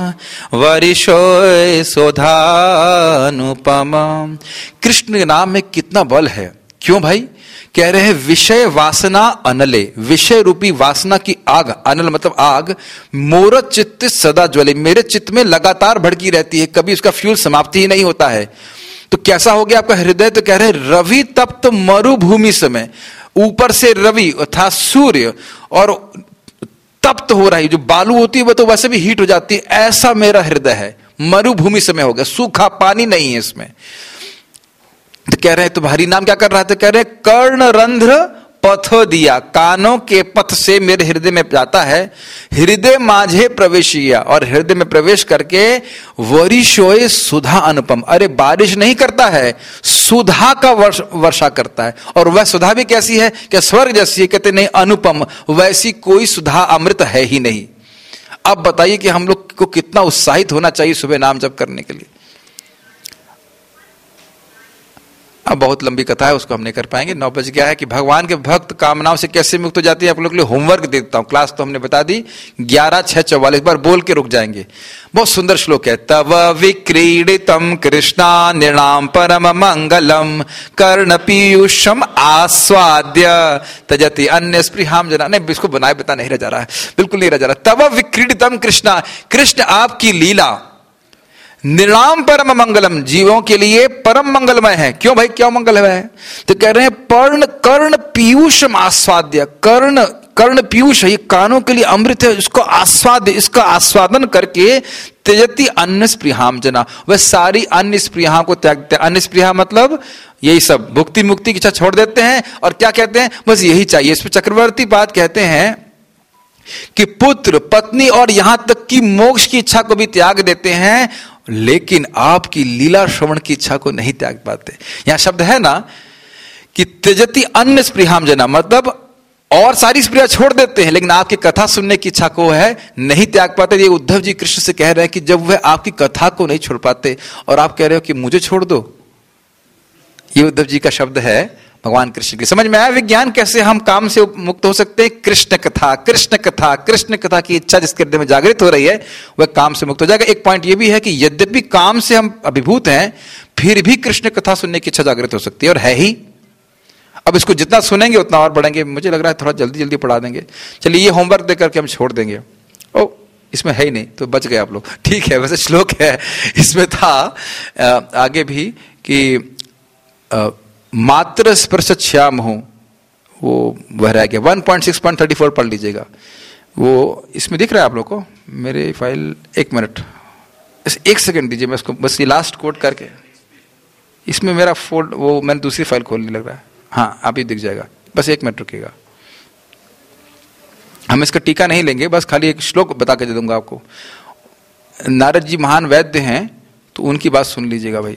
वरिशोय सुधानुपम। कृष्ण के नाम में कितना बल है। क्यों भाई, कह रहे हैं विषय वासना अनले, विषय रूपी वासना की आग, अनल मतलब आग, मोर चित्त सदा ज्वले, मेरे चित्त में लगातार भड़की रहती है, कभी उसका फ्यूल समाप्ति ही नहीं होता है। तो कैसा हो गया आपका हृदय, तो कह रहे हैं रवि तप्त मरुभूमि समय, ऊपर से रवि अर्थात सूर्य और तप्त हो रहा है, जो बालू होती है वो तो वैसे भी हीट हो जाती है, ऐसा मेरा हृदय है। मरुभूमि समय हो गया, सूखा पानी नहीं है इसमें। तो कह रहे हैं तुम्हारी नाम क्या कर रहा है, तो कह रहे हैं कर्णरंध्र पथ दिया, कानों के पथ से मेरे हृदय में जाता है, हृदय माझे प्रवेशिया, और हृदय में प्रवेश करके वरिशोय सुधा अनुपम, अरे बारिश नहीं करता है, सुधा का वर्षा करता है। और वह सुधा भी कैसी है, क्या स्वर्ग जैसी है, कहते नहीं अनुपम, वैसी कोई सुधा अमृत है ही नहीं। अब बताइए कि हम लोग को कितना उत्साहित होना चाहिए सुबह नाम जप करने के लिए। अब बहुत लंबी कथा है, उसको हम नहीं कर पाएंगे। 9 बज गया है कि भगवान के भक्त कामनाओं से कैसे मुक्त हो जाती है, आप लोग के लिए होमवर्क देता हूं। क्लास तो हमने बता दी 11:06:44, बार बोल के रुक जाएंगे। बहुत सुंदर श्लोक है। तव विक्रीडितम कृष्णा निर्णाम परम मंगलम, कर्ण पीयूषम आस्वाद्य तजति अन्य स्पृहाम जना। नहीं, इसको बनाए बता नहीं रह जा रहा है, बिल्कुल नहीं रह जा रहा। तव विक्रीडितम कृष्णा, कृष्ण आपकी लीला निर्णाम परम मंगलम, जीवों के लिए परम मंगलमय है। क्यों भाई, क्यों मंगलमय है, तो कह रहे हैं कर्ण पीयूष आस्वाद्य, कर्ण पीयूष है, ये कानों के लिए अमृत है, इसको आस्वाद्य, इसका आस्वादन करके त्यजति अन्य स्पृहाम जना, वह सारी अन्य स्पृहा को त्यागते हैं। अन्य स्पृहा मतलब यही सब, भुक्ति मुक्ति की इच्छा छोड़ देते हैं और क्या कहते हैं, बस यही चाहिए। इस पर चक्रवर्ती बात कहते हैं कि पुत्र पत्नी और यहां तक कि मोक्ष की इच्छा को भी त्याग देते हैं, लेकिन आपकी लीला श्रवण की इच्छा को नहीं त्याग पाते। यहां शब्द है ना कि त्यजति अन्य स्पृहाम जना, मतलब और सारी स्प्रिया छोड़ देते हैं, लेकिन आपकी कथा सुनने की इच्छा को है नहीं त्याग पाते। ये उद्धव जी कृष्ण से कह रहे हैं कि जब वह आपकी कथा को नहीं छोड़ पाते और आप कह रहे हो कि मुझे छोड़ दो, ये उद्धव जी का शब्द है भगवान कृष्ण की। समझ में आया विज्ञान कैसे हम काम से मुक्त हो सकते हैं? कृष्ण कथा, कृष्ण कथा, कृष्ण कथा की इच्छा जिसके हृदय में जागृत हो रही है वह काम से मुक्त हो जाएगा। एक पॉइंट यह भी है कि यद्यपि काम से हम अभिभूत हैं, फिर भी कृष्ण कथा सुनने की इच्छा जागृत हो सकती है, और है ही। अब इसको जितना सुनेंगे उतना और बढ़ेंगे। मुझे लग रहा है थोड़ा जल्दी जल्दी पढ़ा देंगे। चलिए ये होमवर्क देकर के हम छोड़ देंगे। ओ, इसमें है ही नहीं तो बच गए आप लोग, ठीक है। वैसे श्लोक है इसमें था आगे भी कि मात्र स्पर्श श्याम हो, वह रह गया। 1.6.34 पढ़ लीजिएगा, वो इसमें दिख रहा है आप लोग को मेरे फाइल। एक मिनट, एक सेकंड दीजिए, मैं इसको बस ये लास्ट कोट करके, इसमें मेरा फोल्ड वो मैंने दूसरी फाइल खोलने लग रहा है। हाँ अभी दिख जाएगा, बस एक मिनट रुकिएगा। हम इसका टीका नहीं लेंगे, बस खाली एक श्लोक बता के दे दूंगा आपको। नारद जी महान वैद्य हैं, तो उनकी बात सुन लीजिएगा भाई।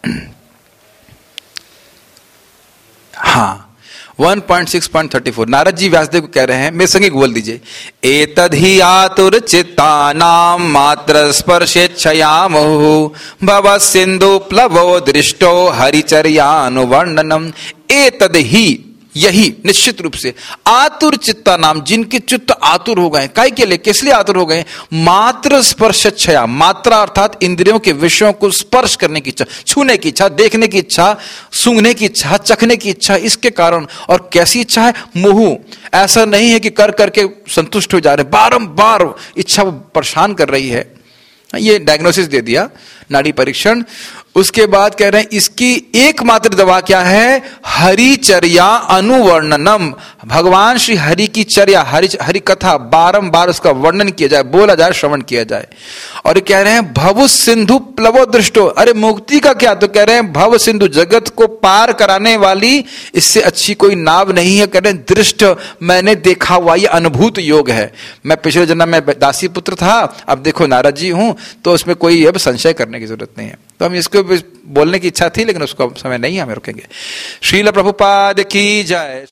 हाँ 1.6.34 नारद जी व्यासदेव को कह रहे हैं, मेरे संगे बोल दीजिए। एतद ही आतुर चित्तानाम मात्र स्पर्शेच्छयामहु भव सिंधु प्लवो दृष्टो हरिचर्यानुवर्णनम। एतद ही, यही निश्चित रूप से, आतुर चित्ता नाम, जिनके चित्त आतुर हो गए। काय के लिए, किस लिए आतुर हो गए? मात्र स्पर्शेच्छया, मात्रा अर्थात इंद्रियों के विषयों को स्पर्श करने की इच्छा, छूने की इच्छा, देखने की इच्छा, सूंघने की इच्छा, चखने की इच्छा, इसके कारण। और कैसी इच्छा है? मोह। ऐसा नहीं है कि कर करके संतुष्ट हो जा रहे, बारंबार इच्छा परेशान कर रही है। ये डायग्नोसिस दे दिया, नाड़ी परीक्षण। उसके बाद कह रहे हैं इसकी एकमात्र दवा क्या है? हरिचर्या अनुवर्णनम। भगवान श्री हरि की चर्या, हरि कथा बारंबार उसका वर्णन किया जाए, बोला जाए, श्रवण किया जाए। और कह रहे हैं भव सिंधु प्लवो दृष्टो। अरे मुक्ति का क्या? तो कह रहे हैं भव सिंधु, जगत को पार कराने वाली इससे अच्छी कोई नाव नहीं है। कह रहे हैं दृष्ट, मैंने देखा हुआ, ये अनुभूत योग है। मैं पिछले जन्म में दासी पुत्र था, अब देखो नारद जी हूं, तो उसमें कोई अब संशय करने की जरूरत नहीं है। तो हम इसको बोलने की इच्छा थी, लेकिन उसको समय नहीं है, हमें रुकेंगे। श्रील प्रभुपाद की जय।